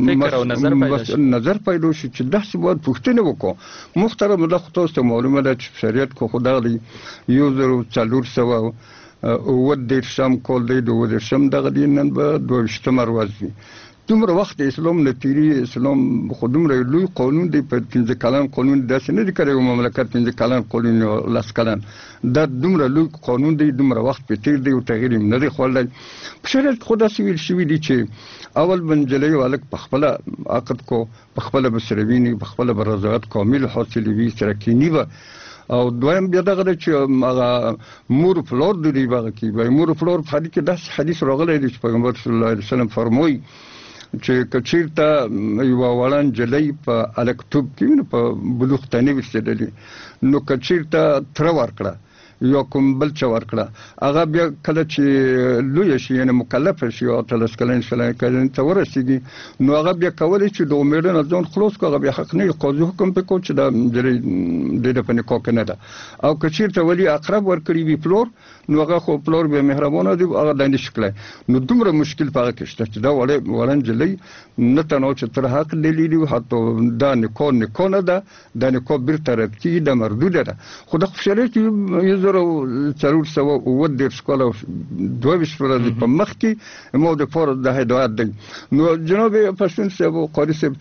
نظر پیدا شي چې داسې باید پوښتنه وکړو. محترم دا خو تاسو ته معلومه ده چې شریعت خو خدای یو زر څلور سوه اووه دېرشم کال دی د اووه دېرشم دغه دی نن به دوه ویشتمه ورځ وي. دومره وخت اسلام نه تیری اسلام خو دومره لوی قانون دی په پنځه کلن قانون داسې نه دی کړی یو مملکت پنځه کلن قانون یا لس کلن دا دومره لوی قانون دی دومره وخت په تیر دی او تغییر یې نه دی خوړلی. په شریعت خو داسې ویل شوي دي چې اول به نجلۍ او هلک په خپله عقد کو په خپله به سره ویني په خپله به رضایت کامل حاصلوي سره کیني به او دویم بیا دغه چې هغه مور پلار د دوی به هغه کوي به مور پلار په حدیث کې داسې حدیث راغلی دی چې پیغمبر صلی الله علیه وسلم فرمایي چې کچیرته یوه وړه نجلۍ په هلکتوب کې په بلوغ ته نه وي رسېدلې نو کچیرته تره ورکړه یا کوم بل څه ورکړه هغه بیا کله چې لویه شي یعنې مکلفه شي اتلس کلن شلن کلن ته ورسېږي نو هغه بیا کولی چې د امیده نه ځان خلاص کړو هغه بیا حق نه وي قاضي حکم پرې کړو چې دا نجلۍ د ده په نکاح کې نه ده او که چېرته ولي اقرب ورکړي وي پلور نو هغه خو پلور بیا مهربانه دی هغه دا نه شي کړی نو دومره مشکل په هغه کې شته چې دا وړه نجلۍ نه تنها چې تر حق دلیل وي حتی دا نکاح نکاح نه ده دا نکاح بیرته رد کېږي دا مردوده ده خو د شریعت یو څلور سوه اووه دېرش کاله دوه ویشت ورځې په مخ کې ما دپاره د هدایت دی. نو جناب پښتون صاحب او قاري صاحب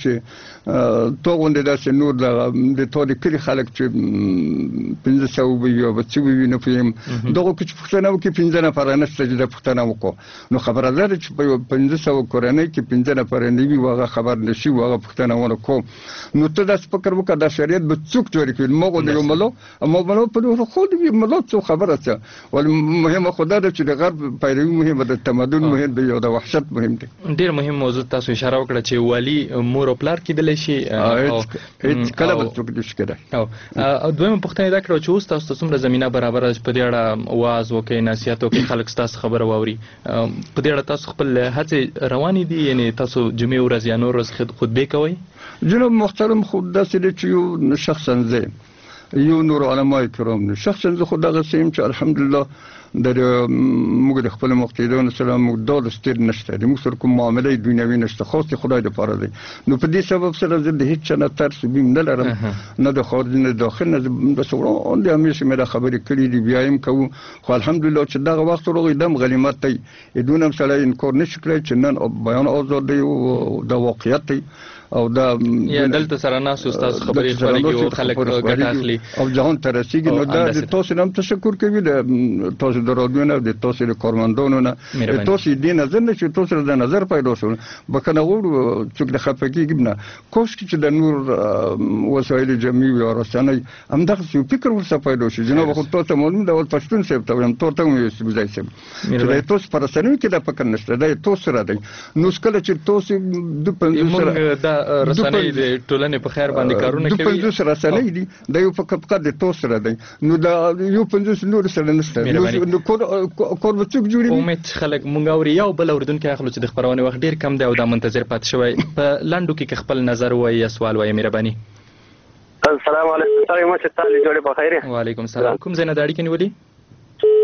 چې تا غوندې داسې نور د تا د کلي خلک چې پنځه سوه به وي یا به څه به وي نه پوهېږم دغو کې چې پوښتنه وکړي پنځه نفره نشته چې دا پوښتنه وکړو نو خبره ده چې په یو پنځه سوه کورنۍ کې پنځه نفره نه وي هغه خبر نه شي هغه پوښتنه ونه کړو نو ته داسې فکر وکړه دا شریعت به څوک جوړې کړي ما غوندې یو ملا ما ملا په نور خو د ملا څو خبره څه ول مهمه خو دا ده چې د غرب پیروي مهمه ده تمدن مهم دی او د وحشت مهم دی. ډېر مهم موضوع تاسو اشاره وکړه چې والي مور او پلار کېدلی شي هېڅ کله به څوک نشي کېدی. او دویمه پوښتنه دا کړه چې اوس تاسو ته څومره زمینه برابره ده چې په دې اړه وعظ وکړئ نصیحت وکړئ خلک ستاسو خبره واوري په دې اړه تاسو خپل هڅې روانې دي یعنې تاسو جمعې ورځ یا نور ورځ خطبې کوئ؟ جناب محترم خو داسې دی چې یو شخصا زه یو نور علماء کرام دي شخصا زه خو دغسې یم چې الحمدلله د موږ د خپلو مقتدیانو سره موږ دا دستور نشته د موږ سره کوم معامله دنیوي نشته خاص د خدای دپاره دی نو په دې سبب سره زه د هېڅ چا نه ترس و بیم نه لرم نه د خارج نه د داخل نه بس وړاندې همیشه مې دا خبرې کړي دي بیا هم کوو خو الحمدلله چې دغه وخت راغی دم غنیمت دی دونه هم سړی انکار نشي کړی چې نن بیان آزاد دی او دا واقعیت دی او دا یا دلته سره ناسو تاسو خبرې خبرې او خلک ګټه اخلي او جهان ته رسیږي نو دا د تاسو هم تشکر کوي د تاسو د رادیو نه د تاسو د کارمندانو نه د تاسو دې نظر نه چې تاسو د نظر پیدا شو بکنه وړو څوک د خپګي نه کوښ چې د نور وسایل جمعي او رسنۍ هم دغه یو فکر ورسره پیدا شي جناب خو تاسو معلوم د پښتون صاحب ته هم ته هم یو ځای سم چې تاسو پر رسنۍ کې د فکر نشته د تاسو را دی نو سکله چې تاسو د پنځه رسنۍ د ټولنې په خیر باندې کارونه کوي د پنځوس رسنۍ دي د یو فقط د تاسو سره دی نو دا یو پنځوس نور سره نشته نو کور کور به څوک جوړوي امید خلک مونږ اوري یو بل اورېدونکی اخلو چې د خپرونې وخت ډېر کم دی او دا منتظر پاتې شوی په لنډو کې خپل نظر وایي یا سوال وایي مهرباني. السلام علیکم تاسو مو چې تاسو جوړې په خیر وعلیکم السلام کوم ځای نه د اړیکې نیولې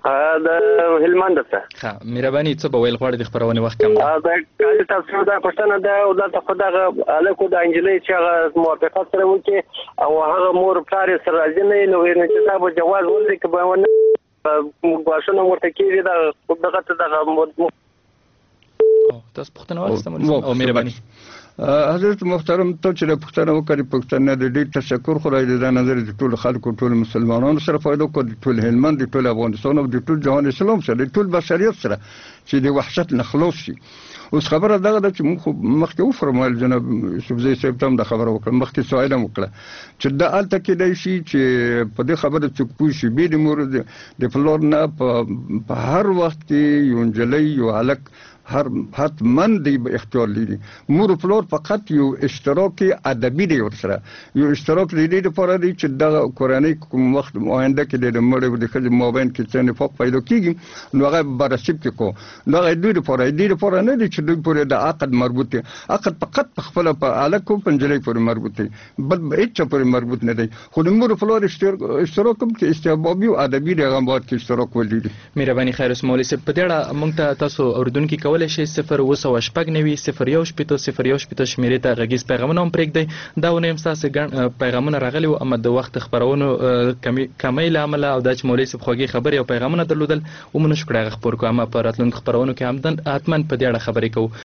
د هلمند څخه. ښه مهرباني څه به ویل غواړئ د خپرونې وخت کم دی. دا کالي تاسو دا پښتنه ده او دلته خو دغه هلک د انجلۍ چې هغه موافقت سره وکړي او هغه مور پلار یې سره راضي نه وي نو چې دا به جواز ولري که به ونه ګواښونه ورته کېږي دغه ته دغه تاسو پوښتنه واخیسته او مهرباني. حضرت محترم ته چې پوښتنه وکړي پښتنه د ډېر تشکر خو راځي د نظر د ټول خلکو ټول مسلمانانو سره فایده کو د ټول هلمند د ټول افغانستان او د ټول جهان اسلام سره د ټول بشریت سره چې د وحشت نه خلاص شي. اوس خبره دغه ده چې موږ مخکې وفرمایل جناب یوسفزي صاحب ته هم دا خبره وکړه مخکې سوال هم وکړه چې دا هلته کېدای شي چې په دې خبره څوک پوه شي بې د مور د پلار نه په هر وخت کې یو نجلۍ یو هلک هر حتما دی اختیار لري. مور او پلار فقط یو اشتراک ادبي دی ورسره یو اشتراک لري د لپاره دی چې د کورنۍ کوم وخت آینده کې د مړ او د ښځې مابین کې څه نفاق پیدا کېږي نو هغه بررسي کې کو نو هغه دوی لپاره دی لپاره نه دی چې دوی پورې د عقد مربوط دی. عقد فقط په خپل په هلک او په نجلۍ پورې مربوط دی بل هېڅ چا پورې مربوط نه دی. خو د مور او پلار اشتراک هم کې استحبابي او ادبي دی هغه باید کې اشتراک ولري. مهرباني خیر اوس مولوي صاحب په دې اړه موږ ته تاسو اورېدونکي کولی شئ صفر اوه سوه شپږ نوي صفر یو شپېته صفر یو شپېته شمېرې ته غږیز پیغامونه هم پرېږدئ. دا ونه یم ستاسې ګڼ پیغامونه راغلي وو اما د وخت خپرونو کمۍ له امله او دا چې مولوي صاحب خوږې خبرې او پیغامونه درلودل ومو نه شو کړی هغه خپور کړو اما په راتلونکو خپرونو کې هم حتما په دې اړه خبرې کوو.